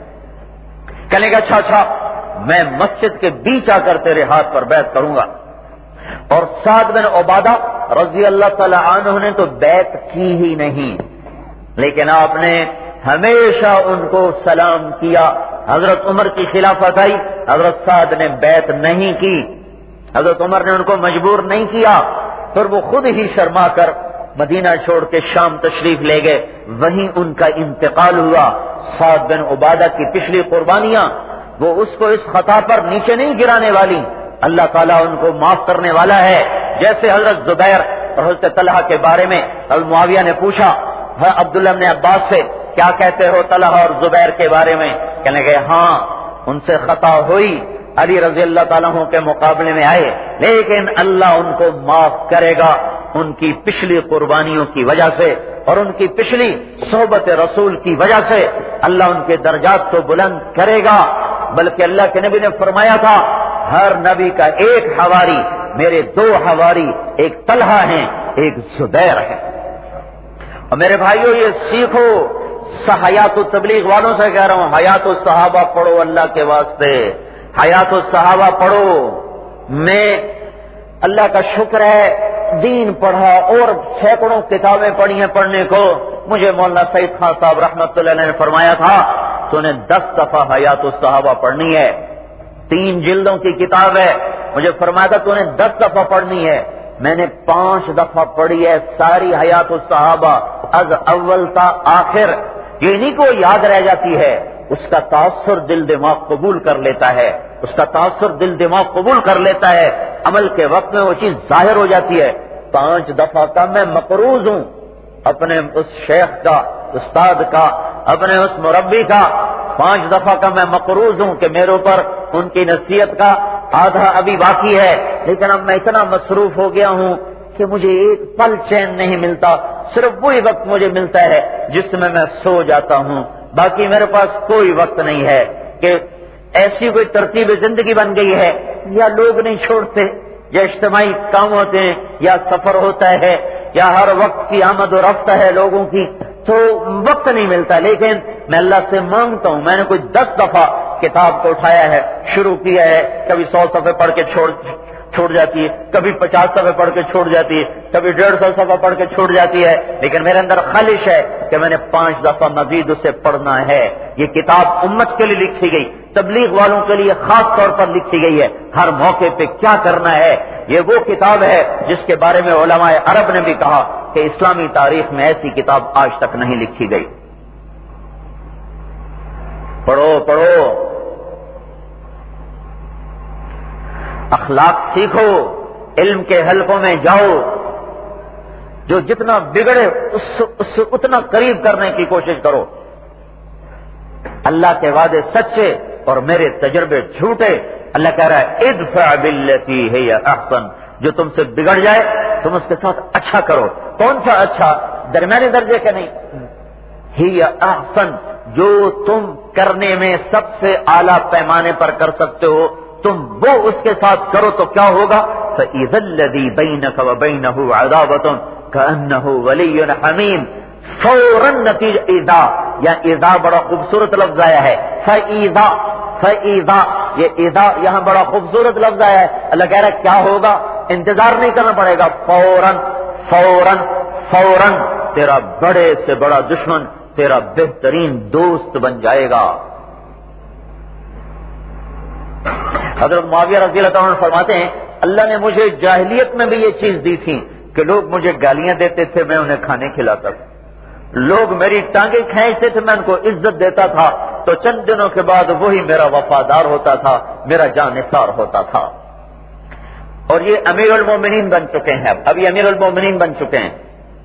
کہنے کا اچھا، میں مسجد کے بیچ آ کر تیرے ہاتھ پر بیعت کروں گا۔ اور سعد بن عبادہ رضی اللہ تعالی عنہ نے تو بیعت کی ہی نہیں، لیکن آپ نے ہمیشہ ان کو سلام کیا۔ حضرت عمر کی خلافت آئی، حضرت سعد نے بیعت نہیں کی، حضرت عمر نے ان کو مجبور نہیں کیا، پھر وہ خود ہی شرما کر مدینہ چھوڑ کے شام تشریف لے گئے، وہیں ان کا انتقال ہوا۔ سعد بن عبادہ کی پچھلی قربانیاں وہ اس کو اس خطا پر نیچے نہیں گرانے والی اللہ تعالیٰ ان کو معاف کرنے والا ہے. جیسے حضرت زبیر اور حضرت طلحہ کے بارے میں حضرت معاویہ نے پوچھا عبداللہ بن عباس سے کیا کہتے ہو طلحہ اور زبیر کے بارے میں, کہنے گئے ہاں ان سے خطا ہوئی, علی رضی اللہ تعالیٰ عنہ کے مقابلے میں آئے, لیکن اللہ ان کو معاف کرے گا ان کی پچھلی قربانیوں کی وجہ سے اور ان کی پچھلی صحبت رسول کی وجہ سے. اللہ ان کے درجات کو بلند کرے گا. بلکہ اللہ کے نبی نے فرمایا تھا ہر نبی کا ایک حواری, میرے 2 حواری, ایک طلحہ ہیں ایک زبیر ہے. اور میرے بھائیوں یہ سیکھو, حیات التبلیغ والوں سے کہہ رہا ہوں, حیات الصحابہ پڑھو اللہ کے واسطے, حیات الصحابہ پڑھو. میں اللہ کا شکر ہے دین پڑھا اور سینکڑوں کتابیں پڑھی ہیں پڑھنے کو. مجھے مولانا سعید خان صاحب رحمۃ اللہ علیہ نے فرمایا تھا تو نے 10 دفعہ حیات الصحابہ پڑھنی ہے, 3 جلدوں کی کتاب ہے. مجھے فرمایا تھا تو نے 10 دفعہ پڑھنی ہے. میں نے 5 دفعہ پڑھی ہے ساری حیات الصحابہ از اول تا آخر. یہ نہیں کو یاد رہ جاتی ہے, اس کا تاثر دل دماغ قبول کر لیتا ہے, اس کا تاثر دل دماغ قبول کر لیتا ہے, عمل کے وقت میں وہ چیز ظاہر ہو جاتی ہے. 5 دفعہ کا میں مقروض ہوں اپنے اس شیخ کا, استاد کا, اپنے اس مربی کا. 5 دفعہ کا میں مقروض ہوں کہ میرے اوپر ان کی نصیحت کا آدھا ابھی باقی ہے, لیکن اب میں اتنا مصروف ہو گیا ہوں کہ مجھے ایک پل چین نہیں ملتا. صرف وہی وقت مجھے ملتا ہے جس میں سو جاتا ہوں, باقی میرے پاس کوئی وقت نہیں ہے. کہ ایسی کوئی ترتیب زندگی بن گئی ہے, یا لوگ نہیں چھوڑتے, یا اجتماعی کام ہوتے ہیں, یا سفر ہوتا ہے, یا ہر وقت کی آمد و رفت ہے لوگوں کی, تو وقت نہیں ملتا. لیکن میں اللہ سے مانگتا ہوں, میں نے کوئی 10 دفعہ کتاب کو اٹھایا ہے, شروع کیا ہے, کبھی 100 صفحے پڑھ کے چھوڑ جاتی ہے, کبھی 50 صفحے پڑھ کے چھوڑ جاتی ہے, کبھی 150 صفحہ پڑھ کے چھوڑ جاتی ہے, لیکن میرے اندر خواہش ہے کہ میں نے 5 دفعہ مزید اسے پڑھنا ہے. یہ کتاب امت کے لیے لکھی گئی, تبلیغ والوں کے لیے خاص طور پر لکھی گئی ہے, ہر موقع پہ کیا کرنا ہے. یہ وہ کتاب ہے جس کے بارے میں علماء عرب نے بھی کہا کہ اسلامی تاریخ میں ایسی کتاب آج تک نہیں لکھی گئی. پڑھو پڑھو, اخلاق سیکھو, علم کے حلقوں میں جاؤ, جو جتنا بگڑے اس سے اتنا قریب کرنے کی کوشش کرو. اللہ کے وعدے سچے اور میرے تجربے جھوٹے. اللہ کہہ رہا ہے ادفع باللتی ہی احسن, جو تم سے بگڑ جائے تم اس کے ساتھ اچھا کرو. کون سا اچھا؟ درمیانی درجے کا نہیں, ہی احسن, جو تم کرنے میں سب سے اعلیٰ پیمانے پر کر سکتے ہو تم وہ اس کے ساتھ کرو تو کیا ہوگا؟ فَإِذَا الَّذِي بَيْنَكَ وَبَيْنَهُ عَدَاوَةٌ كَأَنَّهُ وَلِيٌّ حَمِيمٌ. فوراً نتیجہ اذا, یا اذا بڑا خوبصورت لفظ آیا ہے, فَإِذَا فَإِذَا, یہ اذا یہاں بڑا خوبصورت لفظ آیا ہے. اللہ کہہ رہا ہے کیا ہوگا؟ انتظار نہیں کرنا پڑے گا, فوراً فوراً فوراً تیرا بڑے سے بڑا دشمن تیرا بہترین دوست بن جائے گا. حضرت معاویہ رضی اللہ عنہ فرماتے ہیں اللہ نے مجھے جاہلیت میں بھی یہ چیز دی تھی کہ لوگ مجھے گالیاں دیتے تھے, میں انہیں کھانے کھلاتا تھا. لوگ میری ٹانگیں کھینچتے تھے, میں ان کو عزت دیتا تھا, تو چند دنوں کے بعد وہی میرا وفادار ہوتا تھا, میرا جانثار ہوتا تھا. اور یہ امیر المومنین بن چکے ہیں, اب یہ امیر المومنین بن چکے ہیں.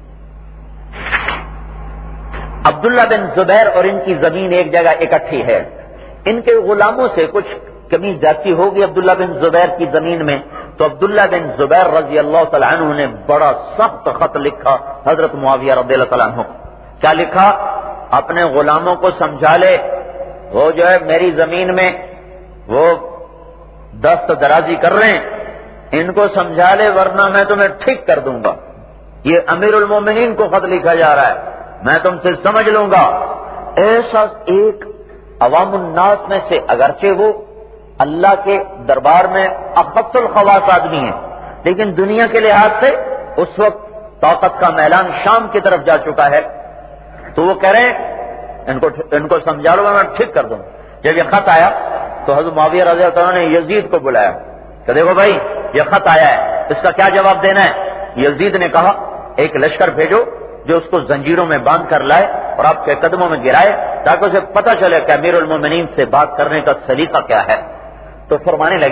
عبداللہ بن زبیر اور ان کی زمین ایک جگہ اکٹھی ہے. ان کے غلاموں سے کچھ کمی جاتی ہوگی عبداللہ بن زبیر کی زمین میں, تو عبداللہ بن زبیر رضی اللہ تعالیٰ عنہ نے بڑا سخت خط لکھا حضرت معاویہ رضی اللہ تعالیٰ عنہ. کیا لکھا؟ اپنے غلاموں کو سمجھا لے, وہ جو ہے میری زمین میں وہ دست درازی کر رہے ہیں, ان کو سمجھا لے ورنہ میں تمہیں ٹھیک کر دوں گا. یہ امیر المومنین کو خط لکھا جا رہا ہے, میں تم سے سمجھ لوں گا. ایسا ایک عوام الناس میں سے, اگرچہ وہ اللہ کے دربار میں اخص الخواص آدمی ہیں, لیکن دنیا کے لحاظ سے اس وقت طاقت کا میلان شام کی طرف جا چکا ہے, تو وہ کہہ رہے ہیں ان کو سمجھا لو میں ٹھیک کر دوں. جب یہ خط آیا تو حضرت معاویہ رضی اللہ عنہ نے یزید کو بلایا کہ دیکھو بھائی یہ خط آیا ہے, اس کا کیا جواب دینا ہے؟ یزید نے کہا ایک لشکر بھیجو جو اس کو زنجیروں میں باندھ کر لائے اور آپ کے قدموں میں گرائے تاکہ اسے پتہ چلے کہ امیر المومنین سے بات کرنے کا سلیقہ کیا ہے. تو فرمانے لگے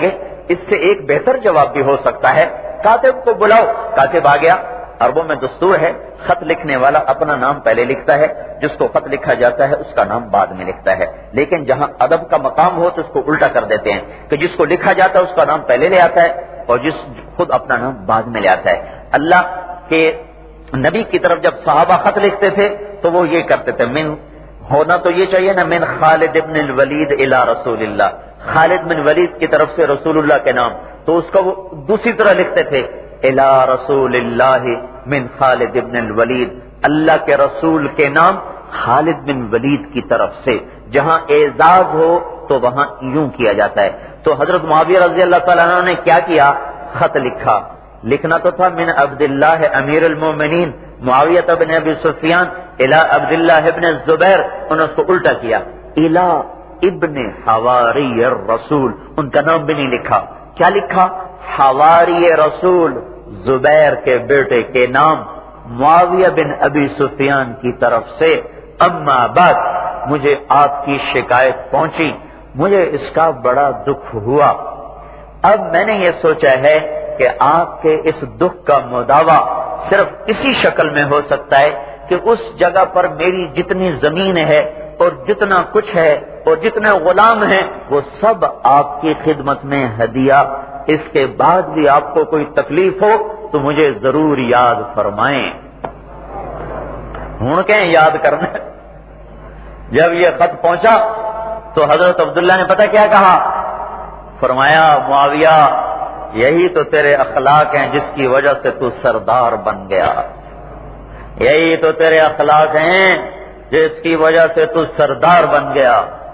اس سے ایک بہتر جواب بھی ہو سکتا ہے، کاتب کو بلاؤ، کاتب آ گیا۔ عربوں میں دستور ہے، خط لکھنے والا اپنا نام پہلے لکھتا ہے، جس کو خط لکھا جاتا ہے اس کا نام بعد میں لکھتا ہے، لیکن جہاں ادب کا مقام ہو تو اس کو الٹا کر دیتے ہیں کہ جس کو لکھا جاتا ہے اس کا نام پہلے لے آتا ہے اور جس خود اپنا نام بعد میں لے آتا ہے۔ اللہ کے نبی کی طرف جب صحابہ خط لکھتے تھے تو وہ یہ کرتے تھے، من ہونا تو یہ چاہیے نا، من خالد ابن الولید الی رسول اللہ، خالد بن ولید کی طرف سے رسول اللہ کے نام، تو اس کو وہ دوسری طرح لکھتے تھے، الی رسول اللہ من خالد ابن الولید، اللہ کے رسول کے نام خالد بن ولید کی طرف سے۔ جہاں اعزاز ہو تو وہاں یوں کیا جاتا ہے۔ تو حضرت معاویہ رضی اللہ تعالیٰ عنہ نے کیا کیا؟ خط لکھا، لکھنا تو تھا من عبداللہ امیر المومنین معاویہ بن ابی سفیان الی عبداللہ ابن الزبیر، انہوں نے اس کو الٹا کیا، الی ابن حواری الرسول، ان کا نام بھی نہیں لکھا، کیا لکھا؟ حواری رسول، زبیر کے بیٹے کے نام معاویہ بن ابی سفیان کی طرف سے۔ اما بعد، مجھے آپ کی شکایت پہنچی، مجھے اس کا بڑا دکھ ہوا، اب میں نے یہ سوچا ہے کہ آپ کے اس دکھ کا مداوع صرف اسی شکل میں ہو سکتا ہے کہ اس جگہ پر میری جتنی زمین ہے اور جتنا کچھ ہے اور جتنے غلام ہیں وہ سب آپ کی خدمت میں ہدیہ، اس کے بعد بھی آپ کو کوئی تکلیف ہو تو مجھے ضرور یاد فرمائیں۔ ہوں کہ یاد کرنا۔ جب یہ خط پہنچا تو حضرت عبداللہ نے پتہ کیا کہا؟ فرمایا معاویہ یہی تو تیرے اخلاق ہیں جس کی وجہ سے تو سردار بن گیا، یہی تو تیرے اخلاق ہیں جس کی وجہ سے تو سردار بن گیا۔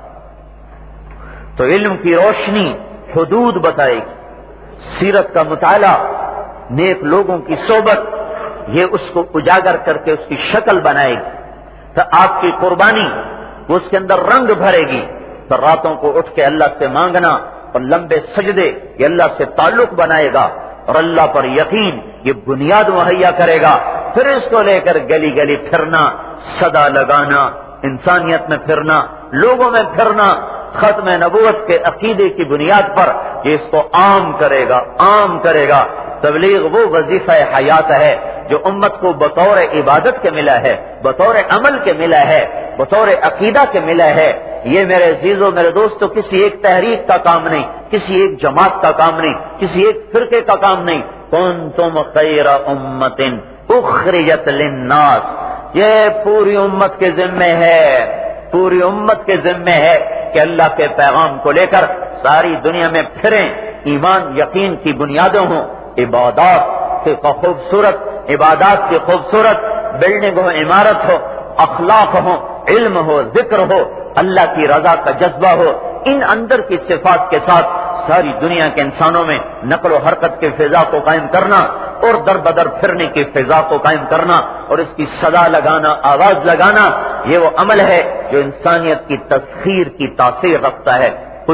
تو علم کی روشنی حدود بتائے گی، سیرت کا مطالعہ، نیک لوگوں کی صحبت، یہ اس کو اجاگر کر کے اس کی شکل بنائے گی، تو آپ کی قربانی وہ اس کے اندر رنگ بھرے گی۔ تو راتوں کو اٹھ کے اللہ سے مانگنا اور لمبے سجدے یہ اللہ سے تعلق بنائے گا اور اللہ پر یقین یہ بنیاد مہیا کرے گا۔ پھر اس کو لے کر گلی گلی پھرنا، صدا لگانا، انسانیت میں پھرنا، لوگوں میں پھرنا، ختم نبوت کے عقیدے کی بنیاد پر یہ اس کو عام کرے گا، عام کرے گا۔ تبلیغ وہ وظیفہ حیات ہے جو امت کو بطور عبادت کے ملا ہے، بطور عمل کے ملا ہے، بطور عقیدہ کے ملا ہے۔ یہ میرے عزیزوں، میرے دوستوں، کسی ایک تحریک کا کام نہیں، کسی ایک جماعت کا کام نہیں، کسی ایک فرقے کا کام نہیں۔ کنتم خیر امت اخرجت للناس، یہ پوری امت کے ذمے ہے، پوری امت کے ذمے ہے کہ اللہ کے پیغام کو لے کر ساری دنیا میں پھریں، ایمان یقین کی بنیادیں ہوں، عبادات کی خوبصورت، عبادات کی خوبصورت بلڈنگ ہو، عمارت ہو، اخلاق ہو، علم ہو، ذکر ہو، اللہ کی رضا کا جذبہ ہو، ان اندر کی صفات کے ساتھ ساری دنیا کے انسانوں میں نقل و حرکت کی فضا کو قائم کرنا اور در بدر پھرنے کی فضا کو قائم کرنا اور اس کی صدا لگانا، آواز لگانا، یہ وہ عمل ہے جو انسانیت کی تسخیر کی تاثیر رکھتا ہے۔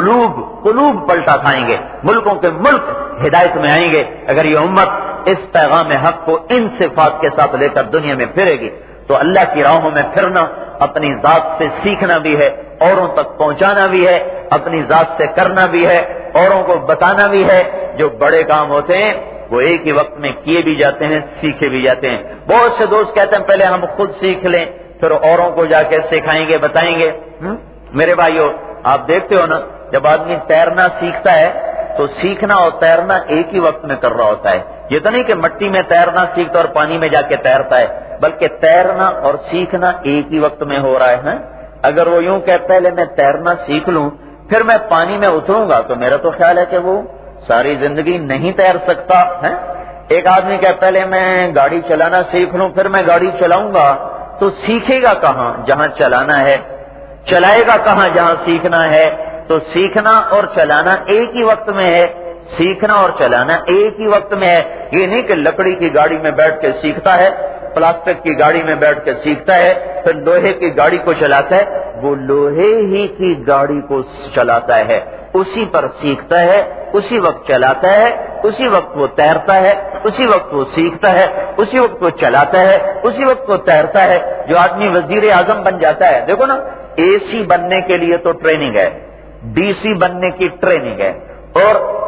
قلوب پلٹا کھائیں گے، ملکوں کے ملک ہدایت میں آئیں گے اگر یہ امت اس پیغام حق کو ان صفات کے ساتھ لے کر دنیا میں پھرے گی۔ تو اللہ کی راہوں میں پھرنا اپنی ذات سے سیکھنا بھی ہے، اوروں تک پہنچانا بھی ہے، اپنی ذات سے کرنا بھی ہے، اوروں کو بتانا بھی ہے۔ جو بڑے کام ہوتے ہیں وہ ایک ہی وقت میں کیے بھی جاتے ہیں، سیکھے بھی جاتے ہیں۔ بہت سے دوست کہتے ہیں پہلے ہم خود سیکھ لیں پھر اوروں کو جا کے سکھائیں گے، بتائیں گے۔ میرے بھائیو، آپ دیکھتے ہو نا، جب آدمی تیرنا سیکھتا ہے تو سیکھنا اور تیرنا ایک ہی وقت میں کر رہا ہوتا ہے۔ یہ تو نہیں کہ مٹی میں تیرنا سیکھتا اور پانی میں جا کے تیرتا ہے، بلکہ تیرنا اور سیکھنا ایک ہی وقت میں ہو رہا ہے۔ اگر وہ یوں کہ پہلے میں تیرنا سیکھ لوں پھر میں پانی میں اتروں گا تو میرا تو خیال ہے کہ وہ ساری زندگی نہیں تیر سکتا ہے۔ ایک آدمی کہ پہلے میں گاڑی چلانا سیکھ لوں پھر میں گاڑی چلاؤں گا، تو سیکھے گا کہاں جہاں چلانا ہے، چلائے گا کہاں جہاں سیکھنا ہے۔ تو سیکھنا اور چلانا ایک ہی وقت میں ہے، سیکھنا اور چلانا ایک ہی وقت میں ہے۔ یہ نہیں کہ لکڑی کی گاڑی میں بیٹھ کے سیکھتا ہے، پلاسٹک کی گاڑی میں بیٹھ کے سیکھتا ہے، پھر لوہے کی گاڑی کو چلاتا ہے، وہ لوہے ہی کی گاڑی کو چلاتا ہے، اسی پر سیکھتا ہے، اسی وقت چلاتا ہے، اسی وقت وہ تیرتا ہے، اسی وقت وہ سیکھتا ہے، اسی وقت وہ چلاتا ہے، اسی وقت وہ تیرتا ہے۔ جو آدمی وزیر اعظم بن جاتا ہے، دیکھو نا، اے سی بننے کے لیے تو ٹریننگ ہے، ڈی سی بننے کی ٹریننگ ہے، اور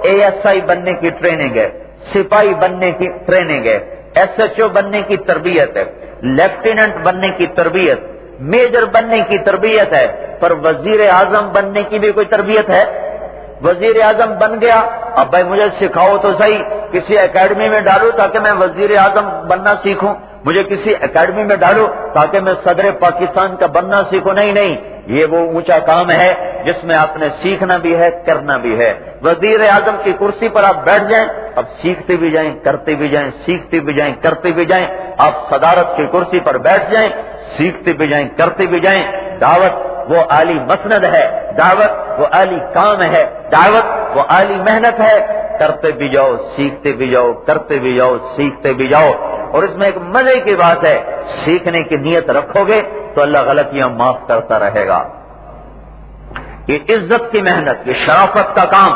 ASI بننے کی ٹریننگ ہے، سپاہی بننے کی ٹریننگ ہے، SHO بننے کی تربیت ہے، لیفٹیننٹ بننے کی تربیت، میجر بننے کی تربیت ہے، پر وزیر اعظم بننے کی بھی کوئی تربیت ہے؟ وزیر اعظم بن گیا، اب بھائی مجھے سکھاؤ تو صحیح، کسی اکیڈمی میں ڈالو تاکہ میں وزیر اعظم بننا سیکھوں، مجھے کسی اکیڈمی میں ڈالو تاکہ میں صدر پاکستان کا بننا سیکھوں. نہیں، یہ وہ اونچا کام ہے جس میں آپ نے سیکھنا بھی ہے، کرنا بھی ہے. وزیر اعظم کی کرسی پر آپ بیٹھ جائیں، اب سیکھتے بھی جائیں، کرتے بھی جائیں، سیکھتے بھی جائیں، کرتے بھی جائیں. آپ صدارت کی کرسی پر بیٹھ جائیں، سیکھتے بھی جائیں، کرتے بھی جائیں. دعوت وہ عالی مسند ہے، دعوت وہ عالی کام ہے، دعوت وہ عالی محنت ہے. کرتے بھی جاؤ، سیکھتے بھی جاؤ، کرتے بھی جاؤ، سیکھتے بھی جاؤ. اور اس میں ایک مزے کی بات ہے، سیکھنے کی نیت رکھو گے تو اللہ غلطیاں معاف کرتا رہے گا. یہ عزت کی محنت، یہ شرافت کا کام.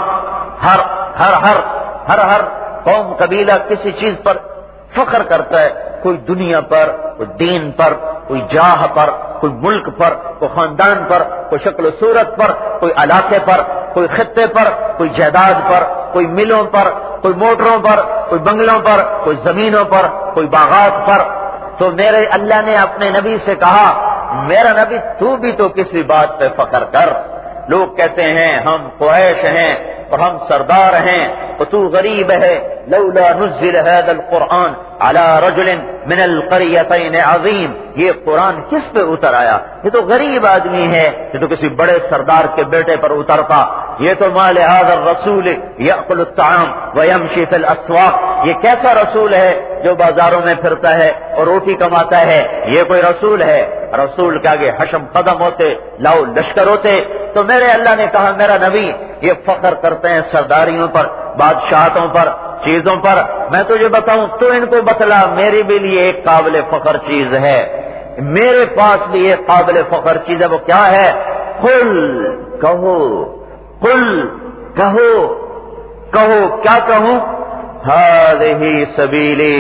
ہر قوم قبیلہ کسی چیز پر فخر کرتا ہے، کوئی دنیا پر، کوئی دین پر، کوئی جاہ پر، کوئی ملک پر، کوئی خاندان پر، کوئی شکل و صورت پر، کوئی علاقے پر، کوئی خطے پر، کوئی جائیداد پر، کوئی ملوں پر، کوئی موٹروں پر، کوئی بنگلوں پر، کوئی زمینوں پر، کوئی باغات پر. تو میرے اللہ نے اپنے نبی سے کہا، میرا نبی تو بھی تو کسی بات پہ فخر کر. لوگ کہتے ہیں ہم قریش ہیں اور ہم سردار ہیں اور تو غریب ہے. لولا نزل هذا القرآن على رجل من القريتين عظیم. یہ قرآن کس پہ اتر آیا؟ یہ تو غریب آدمی ہے، یہ تو کسی بڑے سردار کے بیٹے پر اترتا. یہ تو مال هذا الرسول يأكل الطعام ويمشي في الاسواق. یہ کیسا رسول ہے جو بازاروں میں پھرتا ہے اور روٹی کماتا ہے؟ یہ کوئی رسول ہے؟ رسول کے آگے حشم قدم ہوتے، لاؤ لشکر ہوتے. تو میرے اللہ نے کہا میرا نبی یہ فخر کرتے ہیں سرداریوں پر، بادشاہتوں پر، چیزوں پر. میں تجھے بتاؤں تو ان کو بتلا، میرے بھی لیے ایک قابل فخر چیز ہے، میرے پاس بھی ایک قابل فخر چیز ہے. وہ کیا ہے؟ قل، کہو، قل، کہو، کہو. کیا کہوں؟ هذه سبیلی،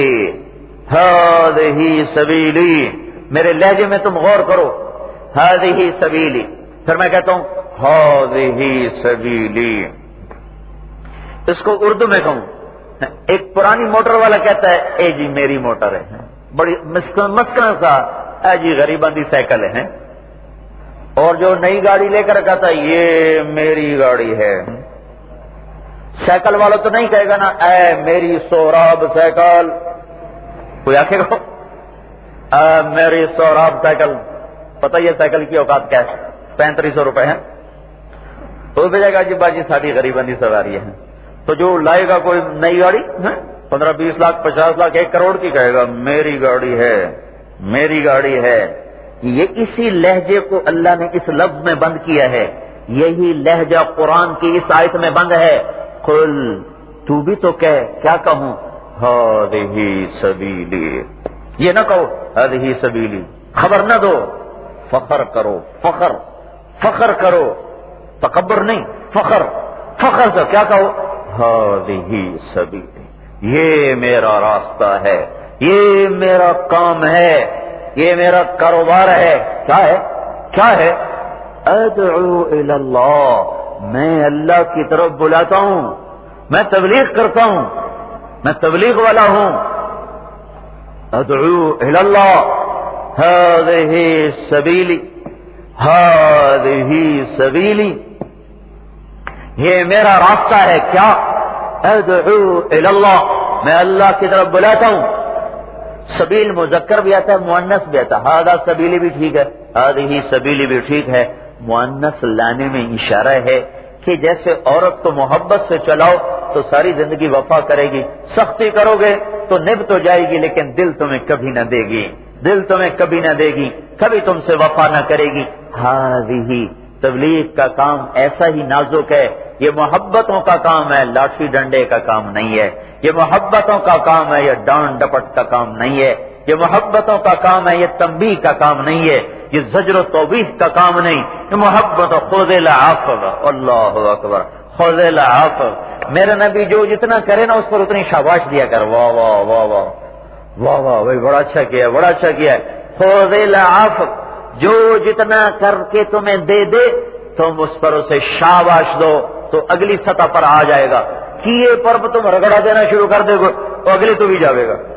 هذه سبیلی. میرے لہجے میں تم غور کرو. هذه سبیلی. پھر میں کہتا ہوں هذه سبیلی. اس کو اردو میں کہوں، ایک پرانی موٹر والا کہتا ہے اے جی میری موٹر ہے، بڑی مسکن سا، اے جی غریباندی سائیکل ہے. اور جو نئی گاڑی لے کر کہتا ہے یہ میری گاڑی ہے. سائیکل والا تو نہیں کہے گا نا اے میری سوراب سائیکل. کوئی آخے گا اے میری سوراب سائیکل؟ پتہ یہ سائیکل کی اوقات کیا ہے؟ 3500 روپے ہیں. تو بھیجے گا جی باجی ساری غریباندی سواری ہے. تو جو لائے گا کوئی نئی گاڑی 15-20 لاکھ 50 لاکھ 1 کروڑ کی کہے گا میری گاڑی ہے، میری گاڑی ہے. یہ اسی لہجے کو اللہ نے اس لفظ میں بند کیا ہے. یہی لہجہ قرآن کی اس آیت میں بند ہے. قل، تو بھی تو کہہ. کیا کہوں؟ هذه سبیلی. یہ نہ کہو هذه سبیلی، خبر نہ دو، فخر کرو. فخر کرو، تکبر نہیں، فخر سے کیا کہو؟ هذه سبیلی، یہ میرا راستہ ہے، یہ میرا کام ہے، یہ میرا کاروبار ہے. کیا ہے؟ ادعو الی اللہ، میں اللہ کی طرف بلاتا ہوں، میں تبلیغ کرتا ہوں، میں تبلیغ والا ہوں. ادعو الی اللہ، هذه سبیلی، هذه سبیلی، یہ میرا راستہ ہے. کیا؟ ادعو الی اللہ، میں اللہ کی طرف بلاتا ہوں. سبیل مذکر بھی آتا ہے، مؤنث بھی آتا ہے. ہذا سبیلی بھی ٹھیک ہے، هذه سبیلی بھی ٹھیک ہے. مؤنث لانے میں اشارہ ہے کہ جیسے عورت کو محبت سے چلاؤ تو ساری زندگی وفا کرے گی، سختی کرو گے تو نبھ تو جائے گی لیکن دل تمہیں کبھی نہ دے گی، دل تمہیں کبھی نہ دے گی، کبھی تم سے وفا نہ کرے گی. هذه تبلیغ کا کام ایسا ہی نازک ہے. یہ محبتوں کا کام ہے، لاٹھی ڈنڈے کا کام نہیں ہے. یہ محبتوں کا کام ہے، یہ ڈانٹ ڈپٹ کا کام نہیں ہے. یہ محبتوں کا کام ہے، یہ تنبیہ کا کام نہیں ہے. یہ زجر و توبیخ کا کام نہیں. یہ محبت و خذ العفو. اللہ اکبر، خذ العفو. میرے نبی جو جتنا کرے نا اس پر اتنی شاباش دیا کر. واہ واہ واہ واہ واہ واہ بھائی، بڑا اچھا کیا، بڑا اچھا کیا. خذ العفو، جو جتنا کر کے تمہیں دے دے تم اس پر اسے شاباش دو تو اگلی سطح پر آ جائے گا. کیے پر تم رگڑا دینا شروع کر دے گے تو اگلے تو بھی جاوے گا.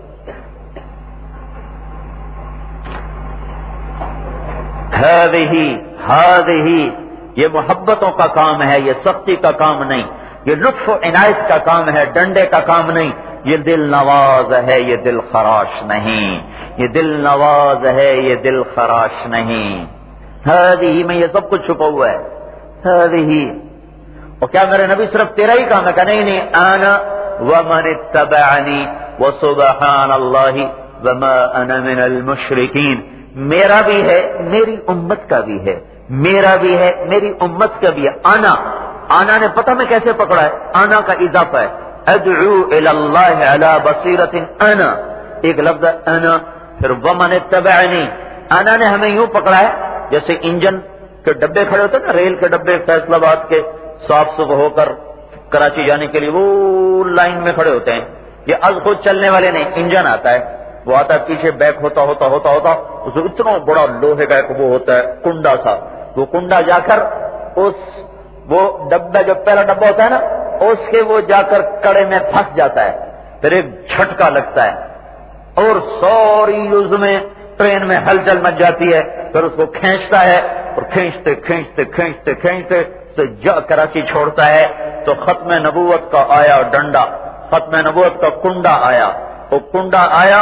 ہذہ یہ محبتوں کا کام ہے، یہ سختی کا کام نہیں، یہ لطف و عنایت کا کام ہے، ڈنڈے کا کام نہیں. یہ دل نواز ہے، یہ دل خراش نہیں. یہ دل نواز ہے، یہ دل خراش نہیں. ہذہ میں یہ سب کچھ چھپا ہوا ہے. ہذہ اور کیا میرے نبی صرف تیرا ہی کام ہے؟ کہ نہیں، انا ومن اتبعنی وسبحان اللہ وما انا من المشرکین. میرا بھی ہے، میری امت کا بھی ہے، میرا بھی ہے، میری امت کا بھی ہے. آنا نے پتہ میں کیسے پکڑا ہے؟ آنا کا اضافہ ہے. ادعو الی اللہ علی بصیرۃ انا، ایک لفظ انا، پھر ومن اتبعنی. آنا نے ہمیں یوں پکڑا ہے جیسے انجن کے ڈبے کھڑے ہوتے ہیں نا، ریل کے ڈبے فیصل آباد کے صاف صبح ہو کر کراچی جانے کے لیے وہ لائن میں کھڑے ہوتے ہیں. یہ از خود چلنے والے نہیں، انجن آتا ہے، وہ آتا ہے پیچھے بیک ہوتا اس کو اتنا بڑا لوہے کا ایک وہ ہوتا ہے کنڈا سا، وہ کنڈا جا کر وہ ڈبہ جو پہلا ڈبہ ہوتا ہے نا اس کے وہ جا کر کڑے میں پھنس جاتا ہے، پھر ایک جھٹکا لگتا ہے اور سوری اس میں ٹرین میں ہلچل مچ جاتی ہے. پھر اس کو کھینچتا ہے اور کھینچتے جا کراچی چھوڑتا ہے. تو ختم نبوت کا آیا ڈنڈا، ختم نبوت کا کنڈا آیا. وہ کنڈا آیا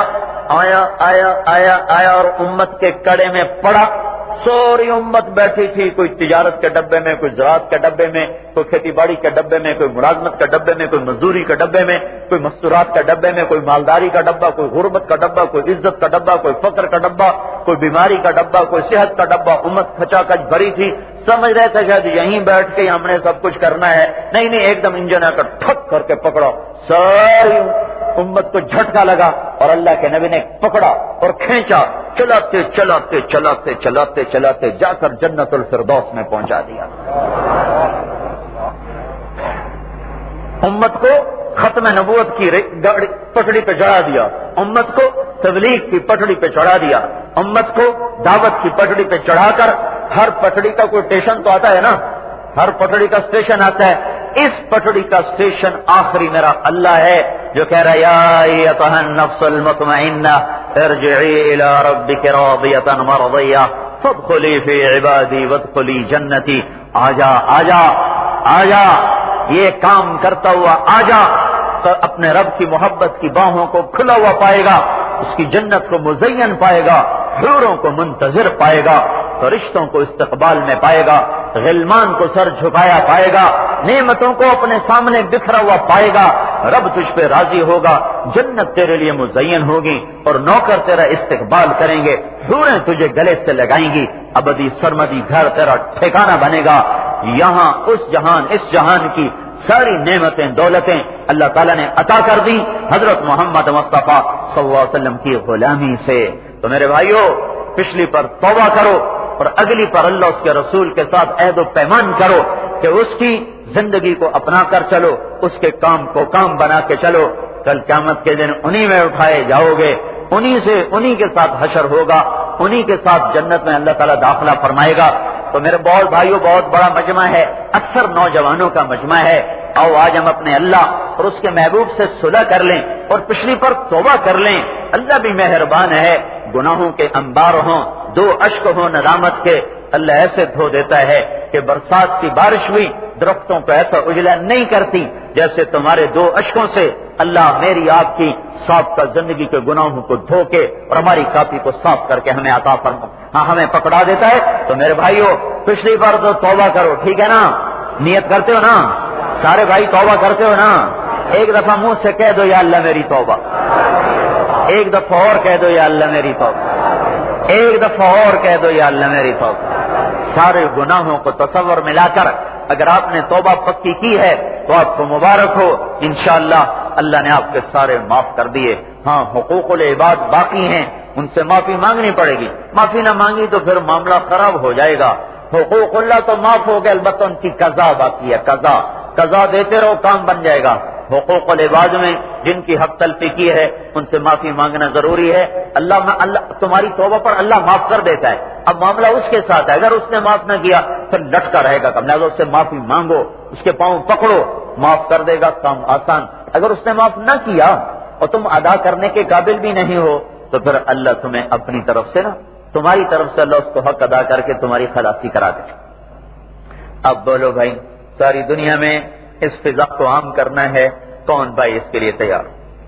اور امت کے کڑے میں پڑا. سوری امت بیٹھی تھی، کوئی تجارت کے ڈبے میں، کوئی زراعت کے ڈبے میں، کوئی کھیتی باڑی کے ڈبے میں، کوئی ملازمت کے ڈبے میں، کوئی مزدوری کے ڈبے میں، کوئی مستورات کے ڈبے میں، کوئی مالداری کا ڈبہ، کوئی غربت کا ڈبہ، کوئی عزت کا ڈبہ، کوئی فقر کا ڈبہ، کوئی بیماری کا ڈبہ، کوئی صحت کا ڈبہ. امت کھچا کچ بھری تھی. سمجھ رہے تھے شاید یہیں بیٹھ کے ہم نے سب کچھ کرنا ہے. نہیں، ایک دم انجن آ کر ٹھک کر کے پکڑا. ساری امت کو جھٹکا لگا اور اللہ کے نبی نے پکڑا اور کھینچا. چلاتے جا کر جنت الفردوس میں پہنچا دیا. امت کو ختم نبوت کی پٹڑی پہ چڑھا دیا، امت کو تبلیغ کی پٹڑی پہ چڑھا دیا، امت کو دعوت کی پٹڑی پہ چڑھا کر. ہر پٹڑی کا کوئی اسٹیشن تو آتا ہے نا، ہر پٹڑی کا اسٹیشن آتا ہے. اس پٹڑی کا اسٹیشن آخری میرا اللہ ہے جو کہہ رہا ہے یا ایتھا النفس المطمئنہ ارجعی الی ربک راضیۃ مرضیہ فادخلی فی عبادی وادخلی جنتی. آجا یہ کام کرتا ہوا آجا تو اپنے رب کی محبت کی باہوں کو کھلا ہوا پائے گا، اس کی جنت کو مزین پائے گا، حوروں کو منتظر پائے گا، فرشتوں کو استقبال میں پائے گا، غلمان کو سر جھکایا پائے گا، نعمتوں کو اپنے سامنے بکھرا ہوا پائے گا. رب تجھ پہ راضی ہوگا، جنت تیرے لیے مزین ہوگی اور نوکر تیرا استقبال کریں گے، حوریں تجھے گلے سے لگائیں گی، ابدی سرمدی گھر تیرا ٹھکانہ بنے گا. یہاں اس جہان کی ساری نعمتیں دولتیں اللہ تعالیٰ نے عطا کر دی حضرت محمد مصطفیٰ صلی اللہ علیہ وسلم کی غلامی سے. تو میرے بھائیو، پچھلی پر توبہ کرو اور اگلی پر اللہ اس کے رسول کے ساتھ عہد و پیمان کرو کہ اس کی زندگی کو اپنا کر چلو، اس کے کام کو کام بنا کے چلو. کل قیامت کے دن انہی میں اٹھائے جاؤ گے، انہی کے ساتھ حشر ہوگا، انہی کے ساتھ جنت میں اللہ تعالیٰ داخلہ فرمائے گا. تو میرے بہت بھائیوں، بہت بڑا مجمع ہے، اکثر نوجوانوں کا مجمع ہے. آؤ آج ہم اپنے اللہ اور اس کے محبوب سے صلح کر لیں اور پچھلی پر توبہ کر لیں. اللہ بھی مہربان ہے، گناہوں کے انبار ہوں، دو اشک ہوں ندامت کے، اللہ ایسے دھو دیتا ہے کہ برسات کی بارش ہوئی درختوں کو ایسا اجلا نہیں کرتی جیسے تمہارے دو اشکوں سے اللہ میری آپ کی صاف کا زندگی کے گناہوں کو دھو کے اور ہماری کاپی کو صاف کر کے ہمیں عطا فرما ہمیں پکڑا دیتا ہے. تو میرے بھائیوں، پچھلی بار تو توبہ کرو، ٹھیک ہے نا؟ نیت کرتے ہو نا؟ سارے بھائی توبہ کرتے ہو نا؟ ایک دفعہ منہ سے کہہ دو یا اللہ میری توبہ، ایک دفعہ اور کہہ دو یا اللہ میری توبہ، ایک دفعہ اور کہہ دو یا اللہ میری توبہ. سارے گناہوں کو تصور ملا کر اگر آپ نے توبہ پکی کی ہے تو آپ کو مبارک ہو، انشاءاللہ اللہ نے آپ کے سارے معاف کر دیے. ہاں، حقوق العباد باقی ہیں، ان سے معافی مانگنی پڑے گی. معافی نہ مانگی تو پھر معاملہ خراب ہو جائے گا. حقوق اللہ تو معاف ہو گئے، البتہ ان کی قضا باقی ہے. قضا دیتے رہو، کام بن جائے گا. حقوق العباد میں جن کی حق تلفی کی ہے ان سے معافی مانگنا ضروری ہے. اللہ تمہاری توبہ پر اللہ معاف کر دیتا ہے. اب معاملہ اس کے ساتھ ہے، اگر اس نے معاف نہ کیا پھر لٹکا رہے گا کم، لہٰذا اس سے معافی مانگو، اس کے پاؤں پکڑو، معاف کر دے گا، کام آسان. اگر اس نے معاف نہ کیا اور تم ادا کرنے کے قابل بھی نہیں ہو تو پھر اللہ تمہیں اپنی طرف سے تمہاری طرف سے اللہ اس کو حق ادا کر کے تمہاری خلاصی کرا دے. اب بولو بھائی، ساری دنیا میں اس فضا کو عام کرنا ہے، کون بھائی اس کے لیے تیار؟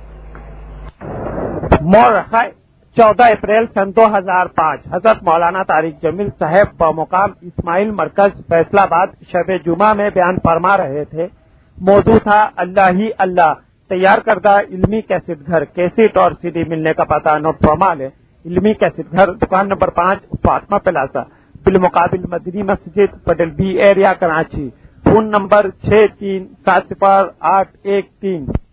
مورخہ 14 اپریل سن 2005 حضرت مولانا طارق جمیل صاحب بمقام اسماعیل مرکز فیصلہ آباد شب جمعہ میں بیان فرما رہے تھے. موضوع تھا اللہ ہی اللہ. تیار کردہ علمی کیسٹ گھر، کیسٹ اور سی ڈی ملنے کا پتہ نوٹ فرما لیں. علمی کیسٹ گھر، دکان نمبر 5، فاطمہ پلازا، بالمقابل مدنی مسجد، پٹل B area, Karachi. Phone number 63708113.